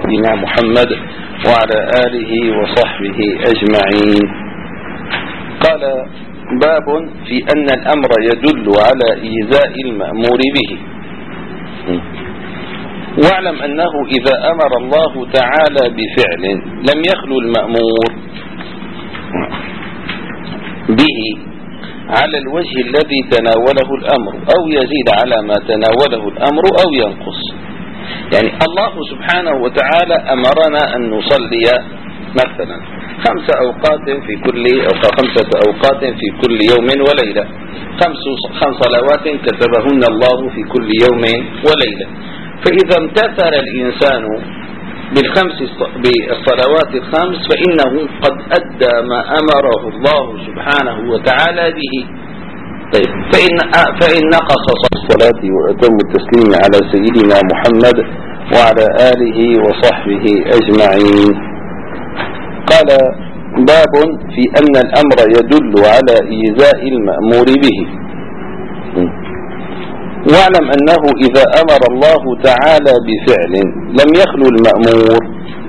سيدنا محمد وعلى آله وصحبه أجمعين. قال: باب في أن الأمر يدل على إيذاء المأمور به. واعلم أنه إذا أمر الله تعالى بفعل لم يخلو المأمور به على الوجه الذي تناوله الأمر أو يزيد على ما تناوله الأمر أو ينقص. يعني الله سبحانه وتعالى أمرنا أن نصلي مثلا 5 أوقات في كل أو 5 أوقات في كل يوم وليلة، 5 صلوات كتبهن الله في كل يوم وليلة. فإذا امتثل الإنسان بالصلوات ال5 فإنه قد أدى ما أمره الله سبحانه وتعالى به. طيب، فإن نقص الصلاة وأتم التسليم على سيدنا محمد وعلى آله وصحبه أجمعين. قال: باب في أن الأمر يدل على إيذاء المأمور به. واعلم أنه إذا أمر الله تعالى بفعل لم يخلو المأمور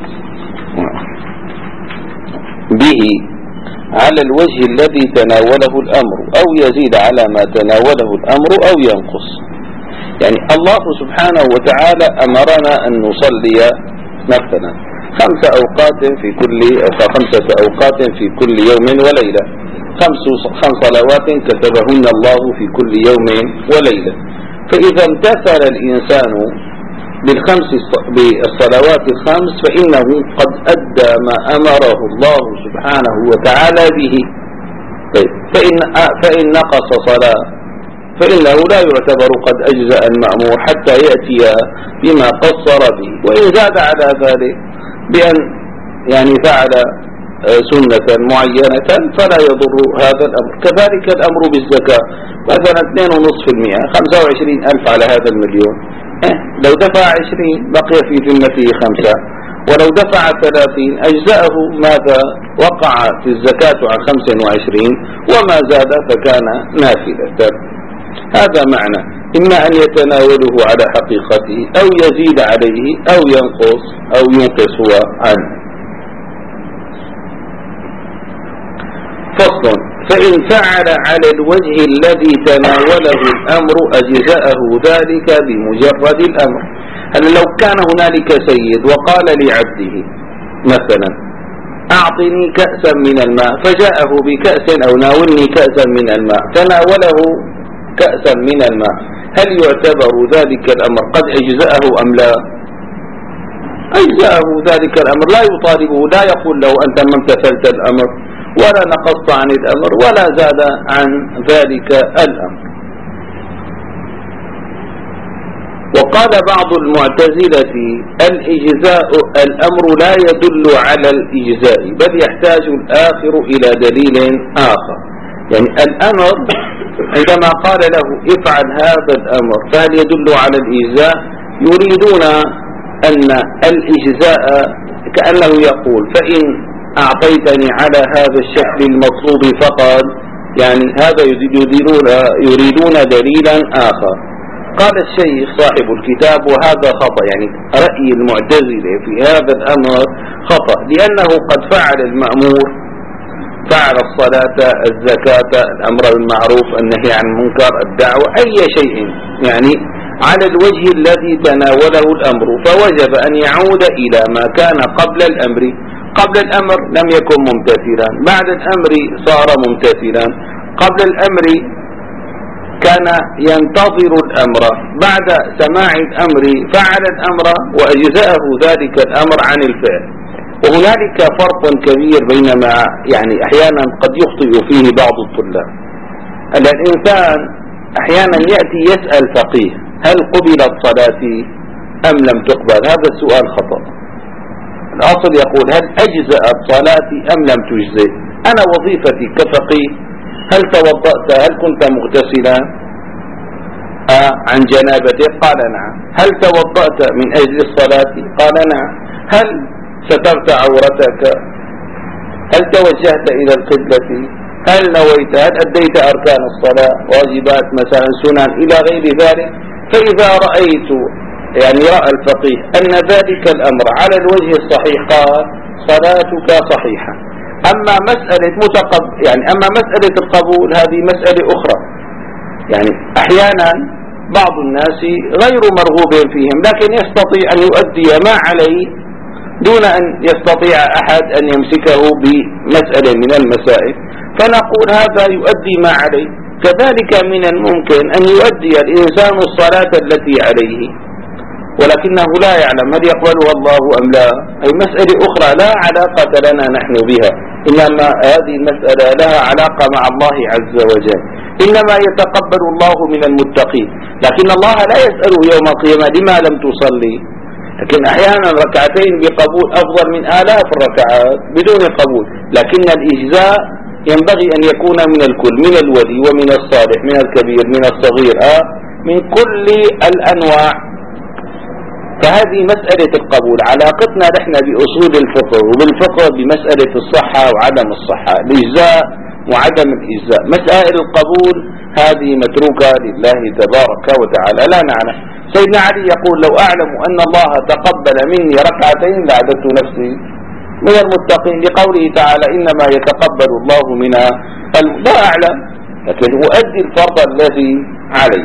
به على الوجه الذي تناوله الأمر أو يزيد على ما تناوله الأمر أو ينقص. يعني الله سبحانه وتعالى أمرنا أن نصلي مثلا 5 أوقات في كل أو 5 أوقات في كل يوم وليلة، 5 صلوات كتبهن الله في كل يوم وليلة. فإذا امتثل الإنسان بالصلوات ال5 فإنه قد أدى ما أمره الله سبحانه وتعالى به. طيب، فإن نقص صلاة فإنه لا يعتبر قد أجزأ المأمور حتى يأتي بما قصر به. وإن زاد على ذلك بأن فعل سنة معينة فلا يضر هذا الأمر. كذلك الأمر بالزكاة، مثلا 2.5%، 25,000 على هذا المليون، لو دفع 20 بقي في ذمته 5، ولو دفع 30 أجزأه ماذا وقعت الزكاة عن 25، وما زاد فكان نافلة. هذا معنى إما أن يتناوله على حقيقته أو يزيد عليه أو ينقص هو عنه. فصل: فإن فعل على الوجه الذي تناوله الأمر أجزأه ذلك بمجرد الأمر. هل لو كان هنالك سيد وقال لعبده مثلا أعطني كأسا من الماء، فجاءه بكأس أو ناولني كأسا من الماء، تناوله كأسا من الماء، هل يعتبر ذلك الأمر قد أجزأه أم لا؟ أجزأه ذلك الأمر، لا يطالبه، لا يقول له أنت ما امتثلت الأمر ولا نقصت عن الأمر ولا زاد عن ذلك الأمر. وقال بعض المعتزلة: الإجزاء الأمر لا يدل على الإجزاء بل يحتاج الآخر إلى دليل آخر. يعني الأمر عندما قال له افعل هذا الأمر فهل يدل على الإجزاء؟ يريدون أن الإجزاء كأنه يقول: فإن أعطيتني على هذا الشكل المطلوب فقط، هذا يريدون دليلا آخر. قال الشيخ صاحب الكتاب: وهذا خطأ. رأي المعتزلة في هذا الأمر خطأ، لأنه قد فعل المأمور، فعل الصلاة، الزكاة، الأمر بالمعروف، النهي عن المنكر، الدعوة، أي شيء على الوجه الذي تناوله الأمر، فوجب أن يعود إلى ما كان قبل الأمر. قبل الأمر لم يكن ممتثلا، بعد الأمر صار ممتثلا. قبل الأمر كان ينتظر الأمر، بعد سماع الأمر فعل الأمر وأجزأه ذلك الأمر عن الفعل. وهنالك فرق كبير بينما أحيانا قد يخطئ فيه بعض الطلاب. الإنسان أحيانا يأتي يسأل فقيه: هل قبلت صلاتي أم لم تقبل؟ هذا السؤال خطأ. الأصل يقول: هل أجزأت صلاتي أم لم تجزئ؟ أنا وظيفتي كفقيه: هل توضأت؟ هل كنت مغتسلا عن جنابتك؟ قال نعم. هل توضأت من أجل الصلاة؟ قال نعم. هل سترت عورتك؟ هل توجهت إلى القبلة؟ هل نويت؟ هل أديت أركان الصلاة، واجبات مثلا، سنن، إلى غير ذلك؟ فإذا رأيت يعني رأى الفقيه أن ذلك الأمر على الوجه الصحيح قال صلاتك صحيحة. أما مسألة أما مسألة القبول هذه مسألة أخرى. يعني أحيانا بعض الناس غير مرغوب فيهم لكن يستطيع أن يؤدي ما عليه دون أن يستطيع أحد أن يمسكه بمسألة من المسائل، فنقول هذا يؤدي ما عليه. كذلك من الممكن أن يؤدي الإنسان الصلاة التي عليه ولكنه لا يعلم هل يقبلها الله أم لا، أي مسألة أخرى لا علاقة لنا نحن بها، إنما هذه المسألة لها علاقة مع الله عز وجل. إنما يتقبل الله من المتقين، لكن الله لا يسأله يوم القيامة لما لم تصلي. لكن أحيانا ركعتين بقبول أفضل من آلاف الركعات بدون قبول. لكن الإجزاء ينبغي أن يكون من الكل، من الولي ومن الصالح، من الكبير من الصغير، من كل الأنواع. فهذه مسألة القبول. علاقتنا نحن بأصول الفقه وبالفقه بمسألة الصحة وعدم الصحة، الإجزاء وعدم الإجزاء. مسائل القبول هذه متروكة لله تبارك وتعالى لا نعلم. سيدنا علي يقول لو أعلم أن الله تقبل مني ركعتين لعددت نفسي من المتقين، لقوله تعالى إنما يتقبل الله من لا أعلم، لكن أؤدي الفرض الذي علي.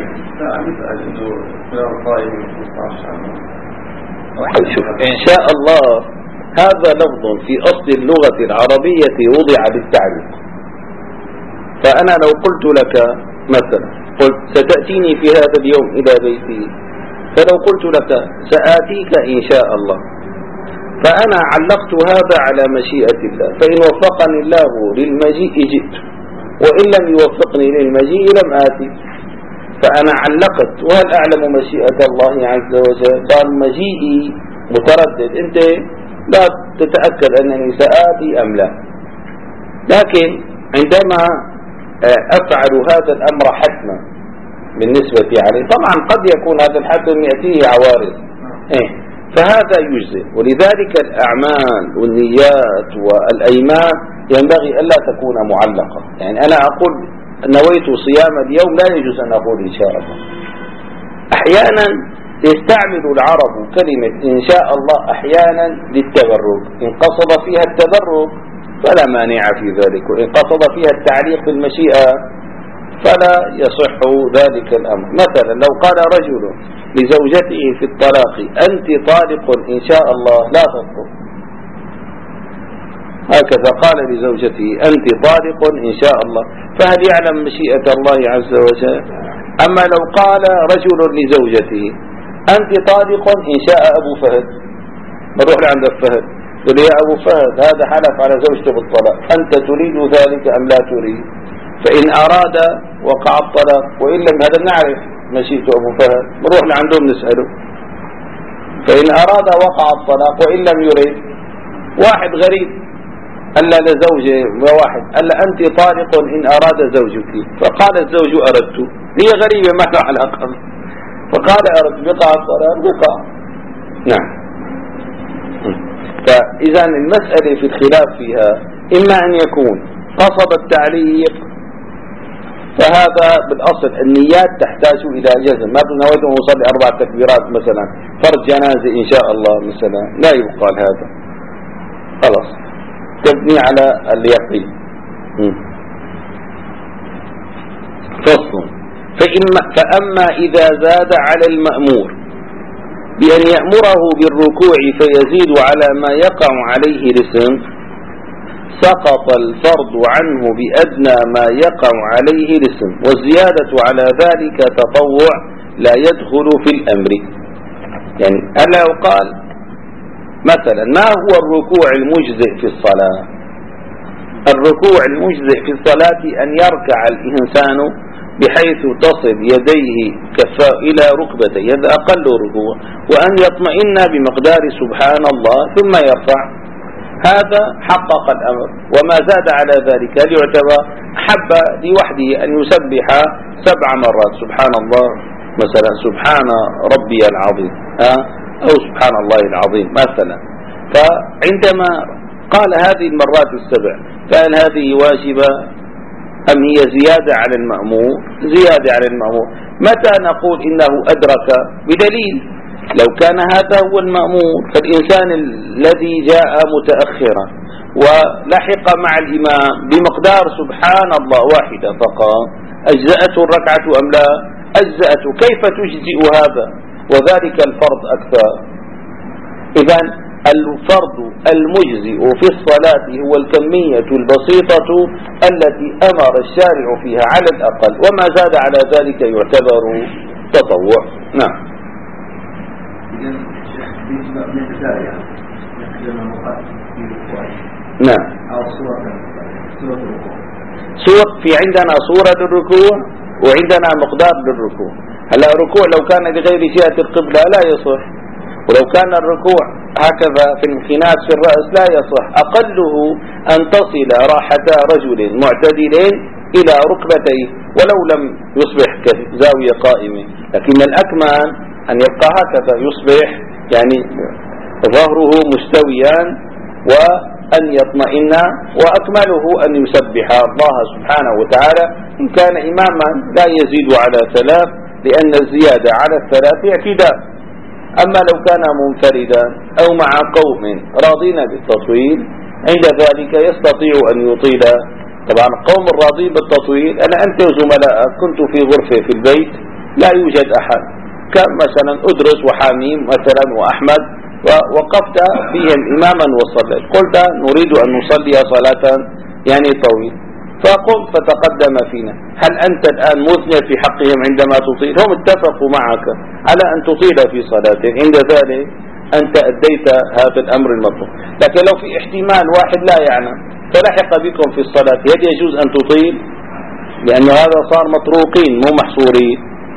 إن شاء الله هذا لفظ في أصل اللغة العربية وضع بالتعليق. فأنا لو قلت لك مثلا قلت ستأتيني في هذا اليوم إلى بيتي، فلو قلت لك سآتيك إن شاء الله، فأنا علقت هذا على مشيئة الله، فإن وفقني الله للمجيء جئت وإن لم يوفقني للمجيء لم آتي. فأنا علقت وهل أعلم مشيئة الله عز وجل؟ قال مجيئي متردد، أنت لا تتأكد أنني سآتي أم لا. لكن عندما أفعل هذا الأمر حتما بالنسبة عليه، طبعا قد يكون هذا الحتم يأتيه عوارض، فهذا يجزئ. ولذلك الأعمال والنيات والأيمان ينبغي ألا تكون معلقة. يعني أنا أقول نويت صيام اليوم لا يجوز أن أقول إن شاء الله. أحيانا يستعمل العرب كلمة إن شاء الله أحيانا للتبرك، إن قصد فيها التبرك فلا مانع في ذلك، وإن قصد فيها التعليق بالمشيئة فلا يصح ذلك الأمر. مثلا لو قال رجل لزوجته في الطلاق أنت طالق إن شاء الله لا تطلق، هكذا قال لزوجته أنت طالق إن شاء الله، فهل يعلم مشيئة الله عز وجل؟ أما لو قال رجل لزوجته أنت طالق إن شاء أبو فهد، بروح لعند الفهد يقول يا أبو فهد هذا حلف على زوجته بالطلاق، أنت تريد ذلك أم لا تريد؟ فإن أراد وقع الطلاق، وإن لم هذا نعرف مشيئة أبو فهد بروح لعندهم نسأله. فإن أراد وقع الطلاق وإن لم يريد، واحد غريب ألا لزوجه واحد ألا أنت طالق إن أراد زوجك، فقال الزوج أردت، هي غريبة ما لها علاقة، فقال أردت بقع الطلاق بقع. نعم. فإذا المسألة في الخلاف فيها إما أن يكون قصد التعليق، فهذا بالأصل النيات تحتاج إلى جزم، ما نويت أن أصلي 4 تكبيرات مثلا فرض جنازة إن شاء الله مثلا لا يقال هذا، خلاص تبني على اليقين. فصل. فأما إذا زاد على المأمور بأن يأمره بالركوع فيزيد على ما يقع عليه الاسم، سقط الفرض عنه بأدنى ما يقع عليه الاسم، والزيادة على ذلك تطوع لا يدخل في الأمر. يعني ألا يقال مثلا ما هو الركوع المجزئ في الصلاة؟ الركوع المجزئ في الصلاة أن يركع الإنسان بحيث تصل يديه كفاه إلى ركبتيه، هذا أقل ركوع، وأن يطمئن بمقدار سبحان الله ثم يرفع، هذا حقق الأمر. وما زاد على ذلك ليعتبر حب لوحده أن يسبح 7 مرات سبحان الله مثلا، سبحان ربي العظيم أو سبحان الله العظيم مثلا. فعندما قال هذه المرات ال7 قال هذه واجبة أم هي زيادة على المأمور؟ زيادة على المأمور. متى نقول إنه أدرك؟ بدليل لو كان هذا هو المأمور، فالإنسان الذي جاء متأخرا ولحق مع الإمام بمقدار سبحان الله واحدة فقط، أجزأته الركعة أم لا؟ أجزأته. كيف تجزئ هذا وذلك الفرض أكثر؟ إذن الفرض المجزئ في الصلاة هو الكمية البسيطة التي أمر الشارع فيها على الأقل، وما زاد على ذلك يعتبر تطوع. نعم. نعم. في عندنا صورة للركوع وعندنا مقدار للركوع. هلا الركوع لو كان بغير جهة القبلة لا يصح، ولو كان الركوع هكذا في الانحناء في الرأس لا يصح. أقله أن تصل راحتا رجل معتدل إلى ركبتيه ولو لم يصبح كزاوية قائمة، لكن الأكمل أن يبقى هكذا، يصبح يعني ظهره مستويا وأن يطمئن، وأكمله أن يسبح الله سبحانه وتعالى. إن كان إماما لا يزيد على 3، لأن الزيادة على 3 اعتداء. أما لو كان منفردا أو مع قوم راضين بالتطويل عند ذلك يستطيع أن يطيل. طبعا قوم الراضين بالتطويل، أنا أنت وزملائك كنت في غرفة في البيت لا يوجد أحد، كان مثلا أدرس وحاميم مثلا وأحمد، ووقفت فيهم إماما وصليت، قلت نريد أن نصلي صلاة يعني طويل، فقمت فتقدم فينا. هل أنت الآن مذنب في حقهم عندما تطيل؟ هم اتفقوا معك على أن تطيل في صلاتهم، عند ذلك أنت أديت هذا الأمر المطلوب. لكن لو في احتمال واحد لا يعلم فلحق بكم في الصلاة، هل يجوز أن تطيل؟ لأن هذا صار مطروقين مو محصورين.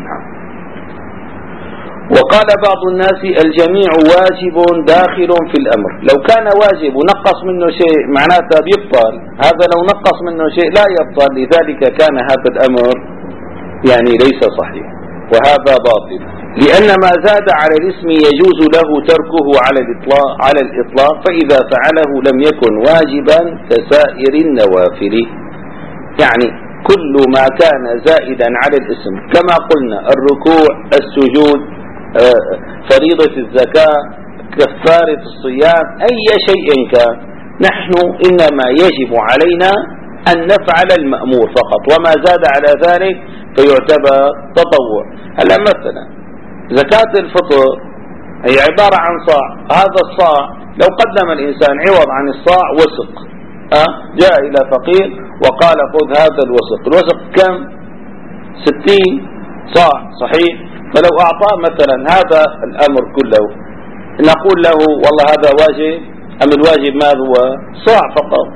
وقال بعض الناس الجميع واجب داخل في الأمر. لو كان واجب ونقص منه شيء معناته بيبطل، هذا لو نقص منه شيء لا يبطل، لذلك كان هذا الأمر يعني ليس صحيح، وهذا باطل، لأن ما زاد على الاسم يجوز له تركه على الإطلاق، فإذا فعله لم يكن واجبا كسائر النوافل. يعني كل ما كان زائدا على الاسم كما قلنا الركوع، السجود، فريضة الزكاة، كفارة الصيام، أي شيء كان، نحن إنما يجب علينا أن نفعل المأمور فقط، وما زاد على ذلك فيعتبر تطوع. هلا مثلا زكاة الفطر هي عبارة عن صاع، هذا الصاع لو قدم الإنسان عوض عن الصاع وسق، جاء إلى فقير وقال خذ هذا الوسق، الوسق كم؟ 60 صاع صحيح؟ فلو أعطاه مثلا هذا الأمر كله نقول له والله هذا واجب أم الواجب ما هو؟ صاع فقط،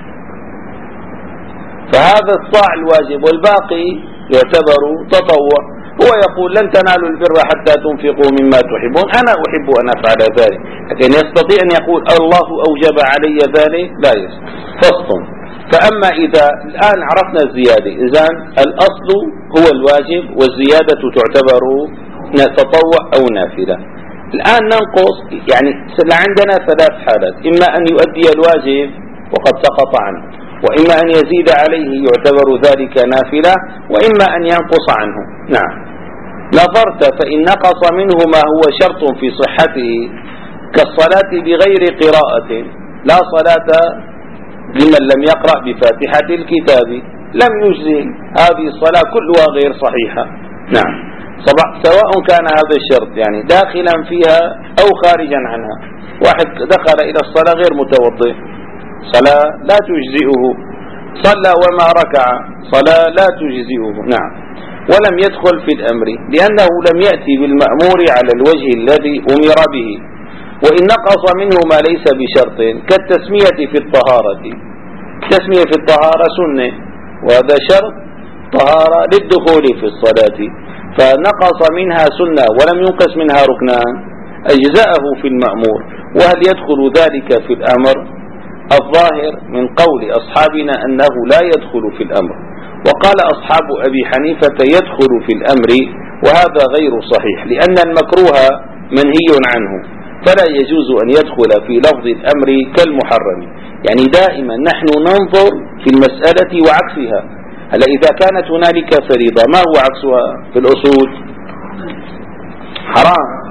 فهذا الصاع الواجب والباقي يعتبر تطوع. هو يقول لن تنالوا البر حتى تنفقوا مما تحبون، أنا أحب أن أفعل ذلك، لكن يستطيع أن يقول الله أوجب علي ذلك؟ لا يستطيع. فصل. فأما إذا الآن عرفنا الزيادة، إذن الأصل هو الواجب والزيادة تعتبر تطوع أو نافلة. الآن ننقص، يعني عندنا 3 حالات، إما أن يؤدي الواجب وقد سقط عنه، وإما أن يزيد عليه يعتبر ذلك نافلة، وإما أن ينقص عنه. نعم. نظرت فإن نقص منه ما هو شرط في صحته كالصلاة بغير قراءة، لا صلاة لمن لم يقرأ بفاتحة الكتاب، لم يجزي، هذه الصلاة كلها غير صحيحة. نعم. سواء كان هذا الشرط يعني داخلا فيها أو خارجا عنها. واحد دخل إلى الصلاة غير متوضئ، صلاة لا تجزئه، صلى وما ركع، صلاة لا تجزئه. نعم. ولم يدخل في الأمر لأنه لم يأتي بالمأمور على الوجه الذي أمر به. وإن نقص منه ما ليس بشرط كالتسمية في الطهارة، التسمية في الطهارة سنة، وهذا شرط طهارة للدخول في الصلاة، فنقص منها سنة ولم ينقص منها ركنان أجزاءه في المأمور. وهل يدخل ذلك في الأمر؟ الظاهر من قول أصحابنا أنه لا يدخل في الأمر، وقال أصحاب أبي حنيفة يدخل في الأمر، وهذا غير صحيح، لأن المكروه منهي عنه، فلا يجوز أن يدخل في لفظ الأمر كالمحرم. يعني دائما نحن ننظر في المسألة وعكسها. هلا إذا كانت هنالك فريضة ما هو عكسها في الأصول؟ حرام.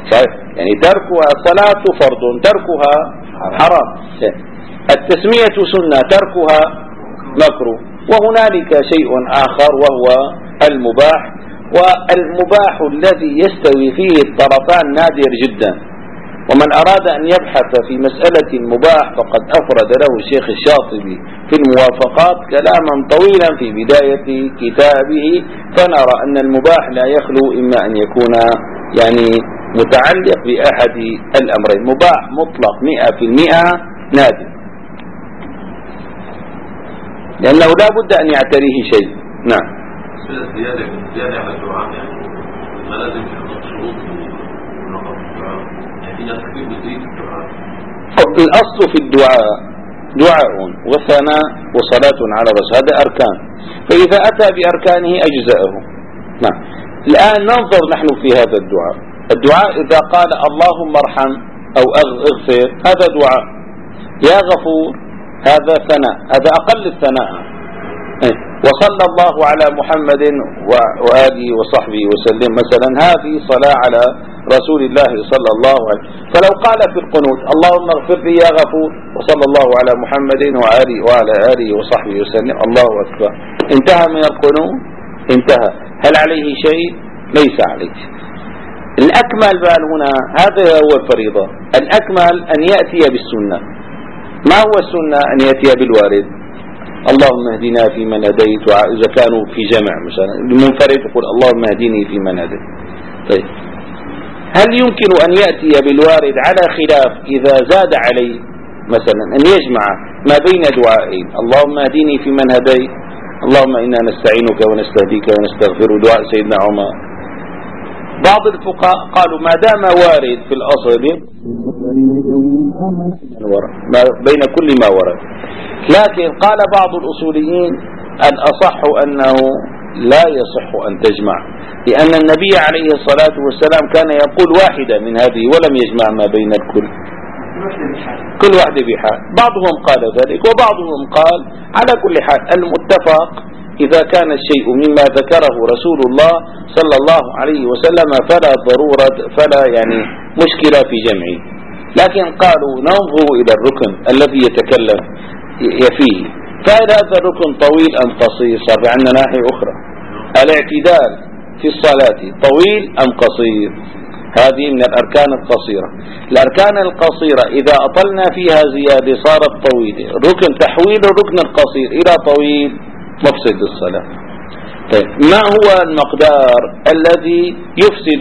صحيح، يعني تركها الصلاة فرض تركها حرام، التسمية سنة تركها مكروه، وهنالك شيء آخر وهو المباح، والمباح الذي يستوي فيه الطرفان نادر جدا. ومن أراد أن يبحث في مسألة المباح فقد أفرد له الشيخ الشاطبي في الموافقات كلاما طويلا في بداية كتابه، فنرى أن المباح لا يخلو إما أن يكون يعني متعلق بأحد الأمرين، مباح مطلق 100% نادر، لأنه لا بد أن يعتريه شيء. نعم. زيادة على الدعاء يعني ما لازم تحط شروط ونقط الدعاء، يعني في ناس كثير بتزيد الدعاء. الأصل في الدعاء دعاء وثناء وصلاة على رسول، هذا أركان، فإذا أتى بأركانه أجزأه. نعم. الآن ننظر نحن في هذا الدعاء إذا قال اللهم ارحم أو اغفر هذا دعاء، يا غفور هذا ثناء، هذا أقل الثناء، وصلى الله على محمد وآله وصحبه وسلم مثلا، هذه صلاة على رسول الله صلى الله عليه وسلم. فلو قال في القنوت اللهم اغفر لي يا غفور وصلى الله على محمد وعلى آله وصحبه وسلم، الله أكبر، انتهى من القنوت، انتهى. هل عليه شيء؟ ليس عليه. الأكمل بقى هنا هذا هو الفريضة، الأكمل أن يأتي بالسنة. ما هو السنة؟ أن يأتي بالوارد، اللهم اهدنا فيمن هديت، إذا كانوا في جمع مثلا المنفرد يقول اللهم اهدني فيمن هديت. طيب هل يمكن أن يأتي بالوارد على خلاف إذا زاد عليه مثلا أن يجمع ما بين دعائين، اللهم اهدني فيمن هديت، اللهم إنا نستعينك ونستهديك ونستغفر، دعاء سيدنا عمر. بعض الفقهاء قالوا ما دام وارد في الأصل بين كل ما ورد، لكن قال بعض الأصوليين الأصح أنه لا يصح أن تجمع، لأن النبي عليه الصلاة والسلام كان يقول واحدة من هذه ولم يجمع ما بين الكل، كل واحدة بحال. بعضهم قال ذلك وبعضهم قال على كل حال المتفق إذا كان الشيء مما ذكره رسول الله صلى الله عليه وسلم فلا ضرورة، فلا يعني مشكلة في جمعه. لكن قالوا ننظر إلى الركن الذي يتكلم فيه، فهل هذا الركن طويل أم قصير؟ صار عندنا ناحية أخرى، الاعتدال في الصلاة طويل أم قصير؟ هذه من الأركان القصيرة. الأركان القصيرة إذا أطلنا فيها زيادة صارت طويلة، ركن تحويل الركن القصير إلى طويل مفسد الصلاة. طيب ما هو المقدار الذي يفسد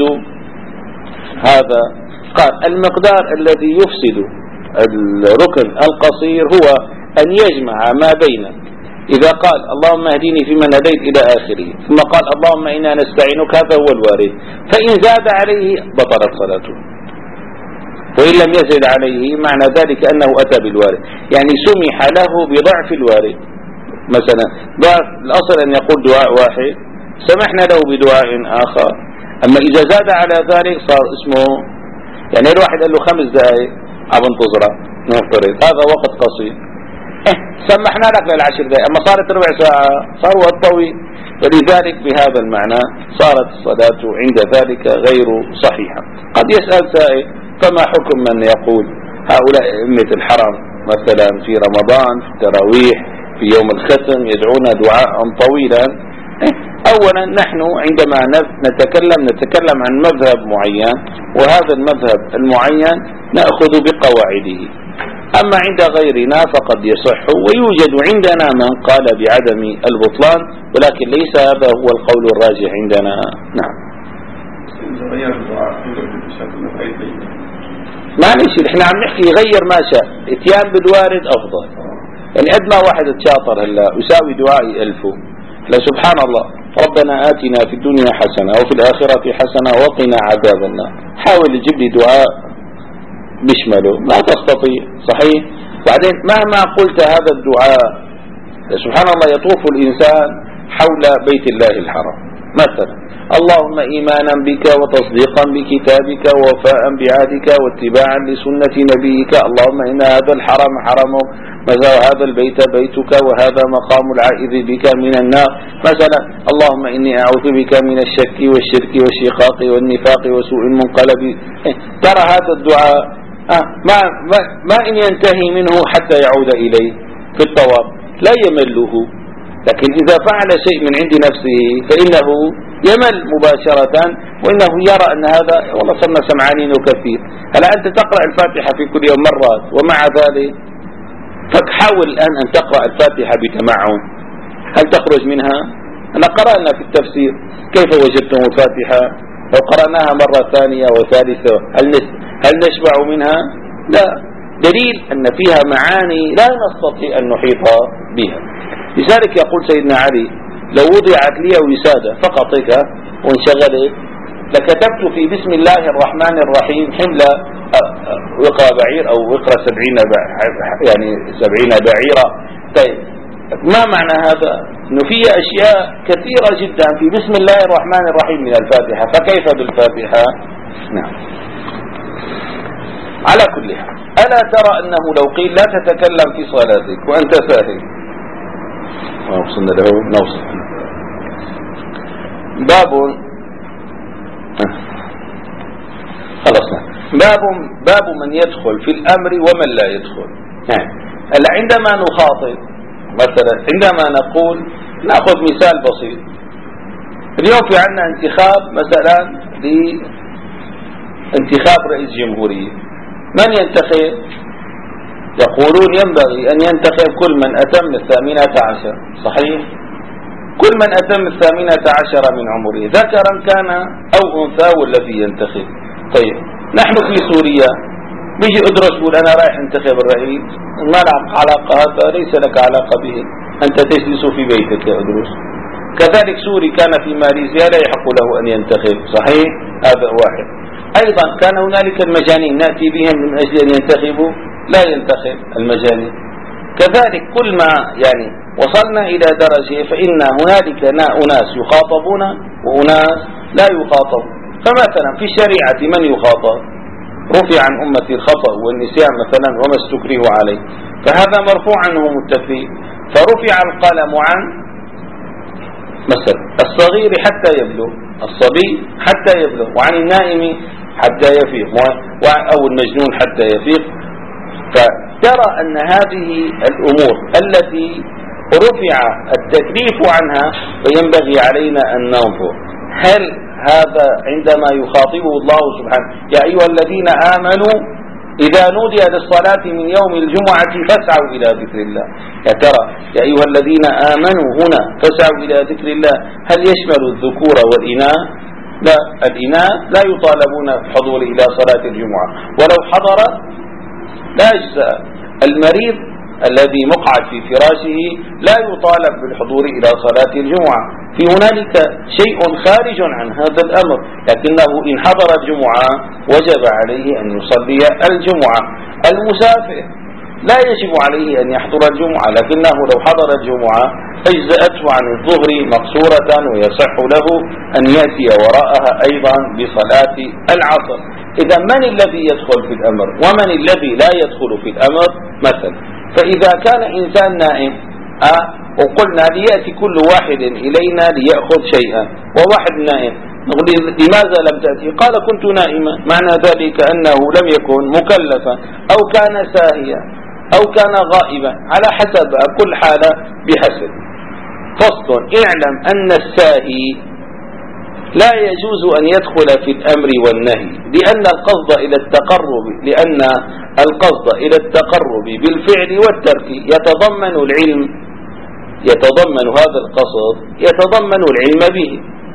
هذا؟ قال المقدار الذي يفسد الركن القصير هو أن يجمع ما بين إذا قال اللهم اهدني فيمن هديت إلى آخره ثم قال اللهم إنا نستعينك، هذا هو الوارد، فإن زاد عليه بطلت صلاته، وإن لم يزد عليه معنى ذلك أنه أتى بالوارد، يعني سمح له بضعف الوارد. مثلا الأصل أن يقول دعاء واحد، سمحنا له بدعاء آخر، أما إذا زاد على ذلك صار اسمه يعني الواحد قال له 5 دقائق عم انتظره نفترض هذا وقت قصير، سمحنا لك ل10 دقائق، أما صارت ربع ساعة صار وقت طويل، فلذلك بهذا المعنى صارت الصلاة عند ذلك غير صحيحة. قد يسأل سائل فما حكم من يقول هؤلاء أئمة الحرم مثلا في رمضان في التراويح في يوم الختم يدعون دعاء طويلا؟ أولا نحن عندما نتكلم عن مذهب معين، وهذا المذهب المعين نأخذ بقواعده، أما عند غيرنا فقد يصح، ويوجد عندنا من قال بعدم البطلان، ولكن ليس هذا هو القول الراجح عندنا. نعم. معلش احنا عم نحكي غير ما شاء، اتيان بالوارد أفضل، يعني قد ما واحد تشاطر هلا يساوي دعائي 1000. لا سبحان الله، ربنا آتنا في الدنيا حسنة وفي الآخرة حسنة وقنا عذاب النار، حاول تجيب لي دعاء بيشمله، ما تستطيع، صحيح. بعدين مهما قلت هذا الدعاء سبحان الله يطوف الإنسان حول بيت الله الحرام مثلا اللهم إيمانا بك وتصديقا بكتابك ووفاء بعهدك واتباعا لسنة نبيك. اللهم إن هذا الحرم حرمك مثلا، هذا البيت بيتك، وهذا مقام العائذ بك من النار مثلا. اللهم إني أعوذ بك من الشك والشرك والشقاق والنفاق وسوء المنقلب. ترى هذا الدعاء ما إن ينتهي منه حتى يعود إليه في الطواف، لا يمله. لكن إذا فعل شيء من عند نفسه فإنه يمل مباشرة، وإنه يرى أن هذا والله صرنا سمعانين وكثير. هل أنت تقرأ الفاتحة في كل يوم مرات، ومع ذلك فحاول الآن أن تقرأ الفاتحة بتمعن. هل تخرج منها؟ أنا قرأنا في التفسير كيف وجدتم الفاتحة، لو قرأناها مرة ثانية وثالثة هل نشبع منها؟ لا. دليل أن فيها معاني لا نستطيع أن نحيط بها. لذلك يقول سيدنا علي لو وضعت لي وسادة فقط وانشغلت لكتبت في بسم الله الرحمن الرحيم حمل وقرة بعير أو وقرة 70 بعيرة. طيب ما معنى هذا؟ إنه في أشياء كثيرة جدا في بسم الله الرحمن الرحيم من الفاتحة، فكيف بالفاتحة؟ نعم. على كل حال، ألا ترى أنه لو قيل لا تتكلم في صلاتك وأنت ساهل، وصلنا له نوصل باب من يدخل في الأمر ومن لا يدخل. يعني عندما نخاطب مثلا، عندما نقول، نأخذ مثال بسيط. اليوم في عندنا انتخاب مثلا لانتخاب رئيس جمهورية، من ينتخب؟ يقولون ينبغي أن ينتخب كل من أتم 18، صحيح؟ كل من أتم 18 من عمره، ذكرا كان أو أنثى والذي ينتخب. طيب نحن في سوريا بيجي أدرس يقول أنا رايح انتخب الرئيس، ما لك علاقة، هذا ليس لك علاقة به، أنت تجلس في بيتك يا أدرس. كذلك سوري كان في ماليزيا لا يحق له أن ينتخب، صحيح؟ هذا واحد. أيضا كان هنالك المجانين نأتي بهم من أجل أن ينتخبوا، لا ينتخب المجانين. كذلك كل ما يعني وصلنا إلى درجة فإن هنالك أناس يخاطبون وأناس لا يخاطبون. فمثلا في الشريعة من يخاطب؟ رفع عن أمة الخطأ والنسيان مثلا وما استكرهوا عليه، فهذا مرفوع عنهم التكليف. فرفع القلم عن مثلا الصغير حتى يبلغ، الصبي حتى يبلغ، وعن النائم حتى يفيق، أو المجنون حتى يفيق. فترى أن هذه الأمور التي رفع التكليف عنها فينبغي علينا أن ننظر هل هذا عندما يخاطبه الله سبحانه يا أيها الذين آمنوا إذا نودي للصلاة من يوم الجمعة فاسعوا إلى ذكر الله، يا ترى يا أيها الذين آمنوا هنا فاسعوا إلى ذكر الله هل يشمل الذكور والإناث؟ لا، الإناث لا يطالبون بالحضور إلى صلاة الجمعة، ولو حضر لا يجزأ. المريض الذي مقعد في فراشه لا يطالب بالحضور إلى صلاة الجمعة. في هنالك شيء خارج عن هذا الأمر، لكنه إن حضر الجمعة وجب عليه أن يصلي الجمعة. المسافر لا يجب عليه أن يحضر الجمعة، لكنه لو حضر الجمعة أجزأته عن الظهر مقصورة، ويصح له أن يأتي وراءها أيضا بصلاة العصر. إذا من الذي يدخل في الأمر ومن الذي لا يدخل في الأمر؟ مثلا فإذا كان إنسان نائم وقلنا ليأتي كل واحد إلينا ليأخذ شيئا، وواحد نائم، نقول لماذا لم تأتي؟ قال كنت نائما، معنى ذلك أنه لم يكن مكلفا أو كان ساهيا أو كان غائبا، على حسب كل حالة بحسب. فصل: اعلم أن الساهي لا يجوز أن يدخل في الأمر والنهي، لأن القصد إلى التقرب بالفعل والترك يتضمن العلم، يتضمن هذا القصد يتضمن العلم به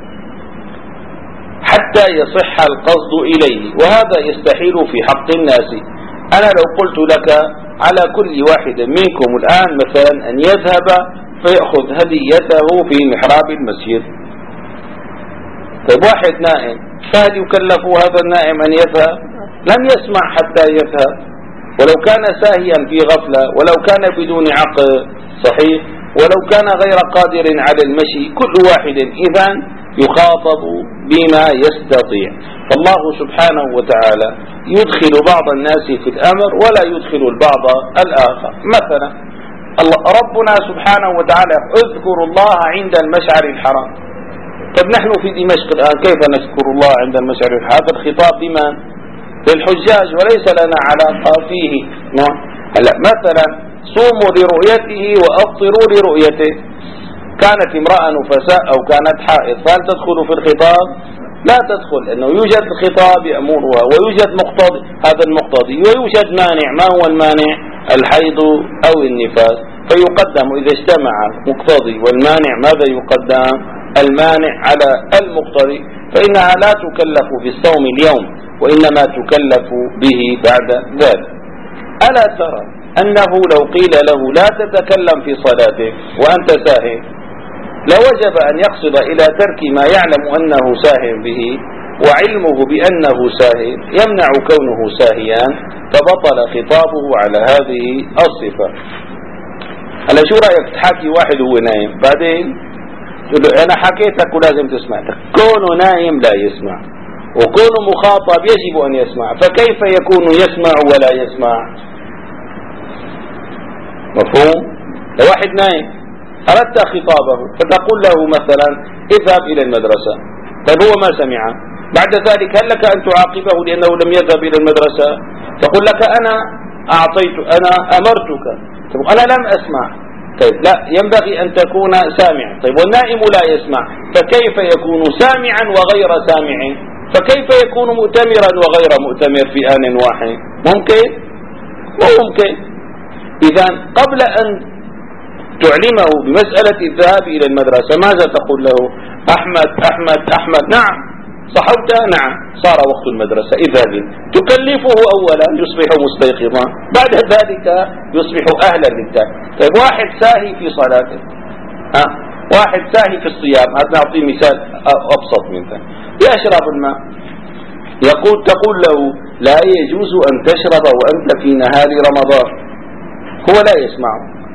حتى يصح القصد إليه، وهذا يستحيل في حق الناس. أنا لو قلت لك على كل واحد منكم الآن مثلا أن يذهب فيأخذ هديته في محراب المسجد، طيب واحد نائم، فهل يكلف هذا النائم أن يذهب؟ لم يسمع حتى يذهب، ولو كان ساهيا في غفلة، ولو كان بدون عقل، صحيح، ولو كان غير قادر على المشي، كل واحد إذن يخاطب بما يستطيع. فالله سبحانه وتعالى يدخل بعض الناس في الأمر ولا يدخل البعض الآخر. مثلا ربنا سبحانه وتعالى اذكروا الله عند المشعر الحرام. طب نحن في دمشق الآن كيف نذكر الله عند المشعر الحرام؟ هذا الخطاب بمن؟ للحجاج وليس لنا علاقة فيه. هلا مثلا صوموا لرؤيته وأفطروا لرؤيته. كانت امرأة نفساء أو كانت حائض فهل تدخل في الخطاب؟ لا تدخل، لأنه يوجد الخطاب يأمرها ويوجد مقتضي هذا المقتضي ويوجد مانع. ما هو المانع؟ الحيض أو النفاس. فيقدم إذا اجتمع المقتضي والمانع ماذا يقدم؟ المانع على المقتضي. فإنها لا تكلف في الصوم اليوم وإنما تكلف به بعد ذلك. ألا ترى أنه لو قيل له لا تتكلم في صلاتك وأنت ساهٍ لوجب أن يقصد إلى ترك ما يعلم أنه ساهٍ به وعلمه بأنه ساهٍ يمنع كونه ساهيا فبطل خطابه على هذه الصفة. هلا شو رأيك تحكي واحد هو نايم بعدين أنا حكيتك ولازم تسمع. كونه نايم لا يسمع وكونه مخاطب يجب أن يسمع، فكيف يكون يسمع ولا يسمع؟ مفهوم؟ لو واحد نايم أردت خطابه فتقول له مثلا اذهب إلى المدرسة، طيب هو ما سمع، بعد ذلك هل لك أن تعاقبه لأنه لم يذهب إلى المدرسة؟ تقول لك أنا أمرتك، طيب أنا لم أسمع. طيب لا، ينبغي أن تكون سامع. طيب والنائم لا يسمع فكيف يكون سامعا وغير سامع؟ فكيف يكون مؤتمرا وغير مؤتمر في آن واحد؟ ممكن؟ وممكن. إذا قبل أن تعلمه بمسألة الذهاب إلى المدرسة ماذا تقول له؟ أحمد نعم صحوت، نعم صار وقت المدرسة اذهب. تكلفه أولا يصبح مستيقظا، بعد ذلك يصبح أهلا للذهاب. طيب واحد ساهي في صلاته، واحد ساهي في الصيام، هذا نعطي مثال أبسط من ذلك. يشرب الماء، تقول له لا يجوز أن تشرب وأنت في نهار رمضان، هو لا يسمع.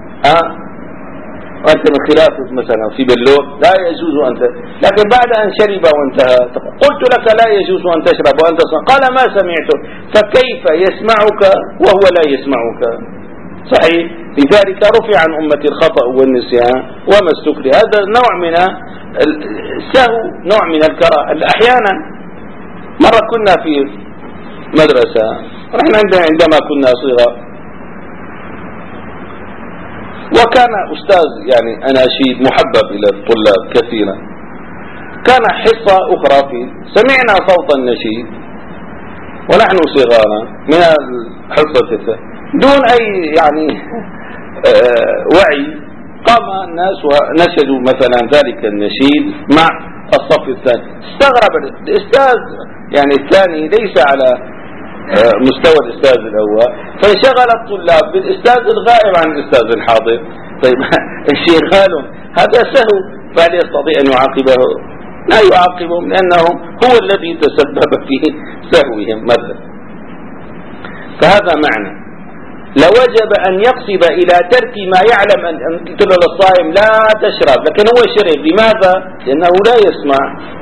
وأنت من خلاف مثلا في بلور لا يجوز أن لكن بعد أن شرب وانتهى قلت لك لا يجوز أن تشرب وأنت قال ما سمعته، فكيف يسمعك وهو لا يسمعك؟ صحيح. لذلك رفع عن أمة الخطأ والنسيان وما استكره. هذا نوع من السهو، نوع من الكراهة. أحيانا مرة كنا في مدرسة، نحن عندما كنا صغار، وكان أستاذ يعني أناشيد محبب إلى الطلاب كثيرا. كان حصة أخرى سمعنا صوت النشيد ونحن صغارا من الحصة دون أي يعني وعي، قام الناس ونشدوا مثلا ذلك النشيد مع الصف الثاني. استغرب الأستاذ يعني الثاني ليس على مستوى الأستاذ الأول، فانشغل الطلاب بالأستاذ الغائب عن الأستاذ الحاضر. طيب انشغال هذا سهو، فهل يستطيع أن يعاقبه؟ لا يعاقبهم لأنهم هو الذي تسبب في سهوهم مثلا. فهذا معنى لوجب أن يقصد إلى ترك ما يعلم أن تقول للصائم لا تشرب، لكن هو شرب. لماذا؟ لأنه لا يسمع.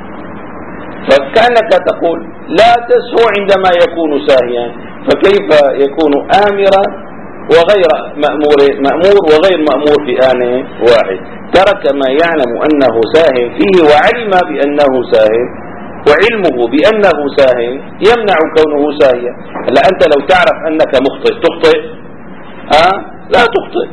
فكأنك تقول لا تسهو عندما يكون ساهيا، فكيف يكون آمرا وغير مأمور وغير مأمور في آن واحد؟ ترك ما يعلم أنه ساهٍ فيه وعلم بأنه ساهٍ، وعلمه بأنه ساهٍ يمنع كونه ساهيا. هلا أنت لو تعرف أنك مخطئ تخطئ؟ لا تخطئ.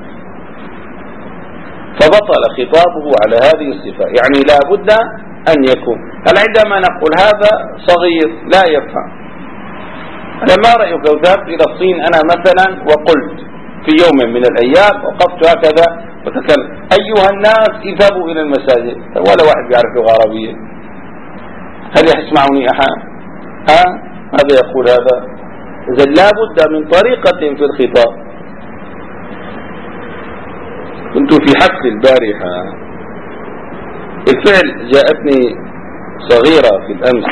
فبطل خطابه على هذه الصفة. يعني لا بد أن يكون. هل عندما نقول هذا صغير لا يفهم، لما رأيك لو ذهبت إلى الصين أنا مثلا وقلت في يوم من الأيام وقفت هكذا وتكلم أيها الناس اذهبوا إلى المساجد، ولا واحد يعرف لغة عربية، هل يسمعني أحد؟ هذا يقول هذا. إذا لا بد من طريقة في الخطاب. كنت في حفل البارحة، بالفعل جاءتني صغيرة في الأمس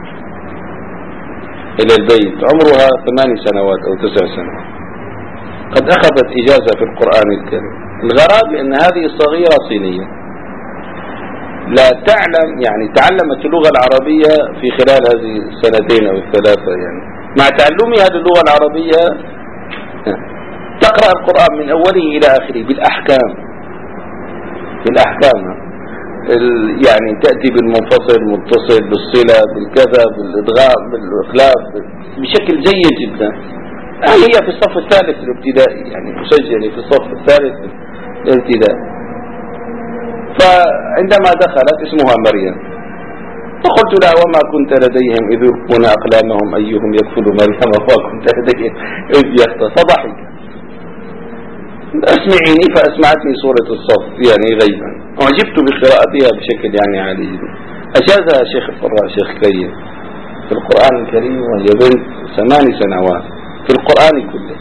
إلى البيت عمرها 8 سنوات أو 9 سنوات، قد أخذت إجازة في القرآن الكريم. الغراب أن هذه الصغيرة صينية، لا تعلم يعني تعلمت اللغة العربية في خلال هذه السنتين أو الثلاثة، يعني مع تعلمها اللغة العربية تقرأ القرآن من أوله إلى آخره بالأحكام يعني تأتي بالمنفصل المتصل بالصلة بالكذا بالإدغام بالإخلاف بشكل جيد جدا. هي في الصف الثالث الابتدائي، يعني مسجلة في الصف الثالث الابتدائي. فعندما دخلت اسمها مريم فقلت لها وما كنت لديهم إذ يلقون أقلامهم أيهم يكفل مريم وما كنت لديهم إذ يختص. فضحك اسمعيني فأسمعتني سورة الصف يعني غيبا، وعجبت بقراءتها بشكل يعني عالي جدا. أجازها شيخ الفراء شيخ كريم في القرآن الكريم وهي بنت 8 سنوات في القرآن كله.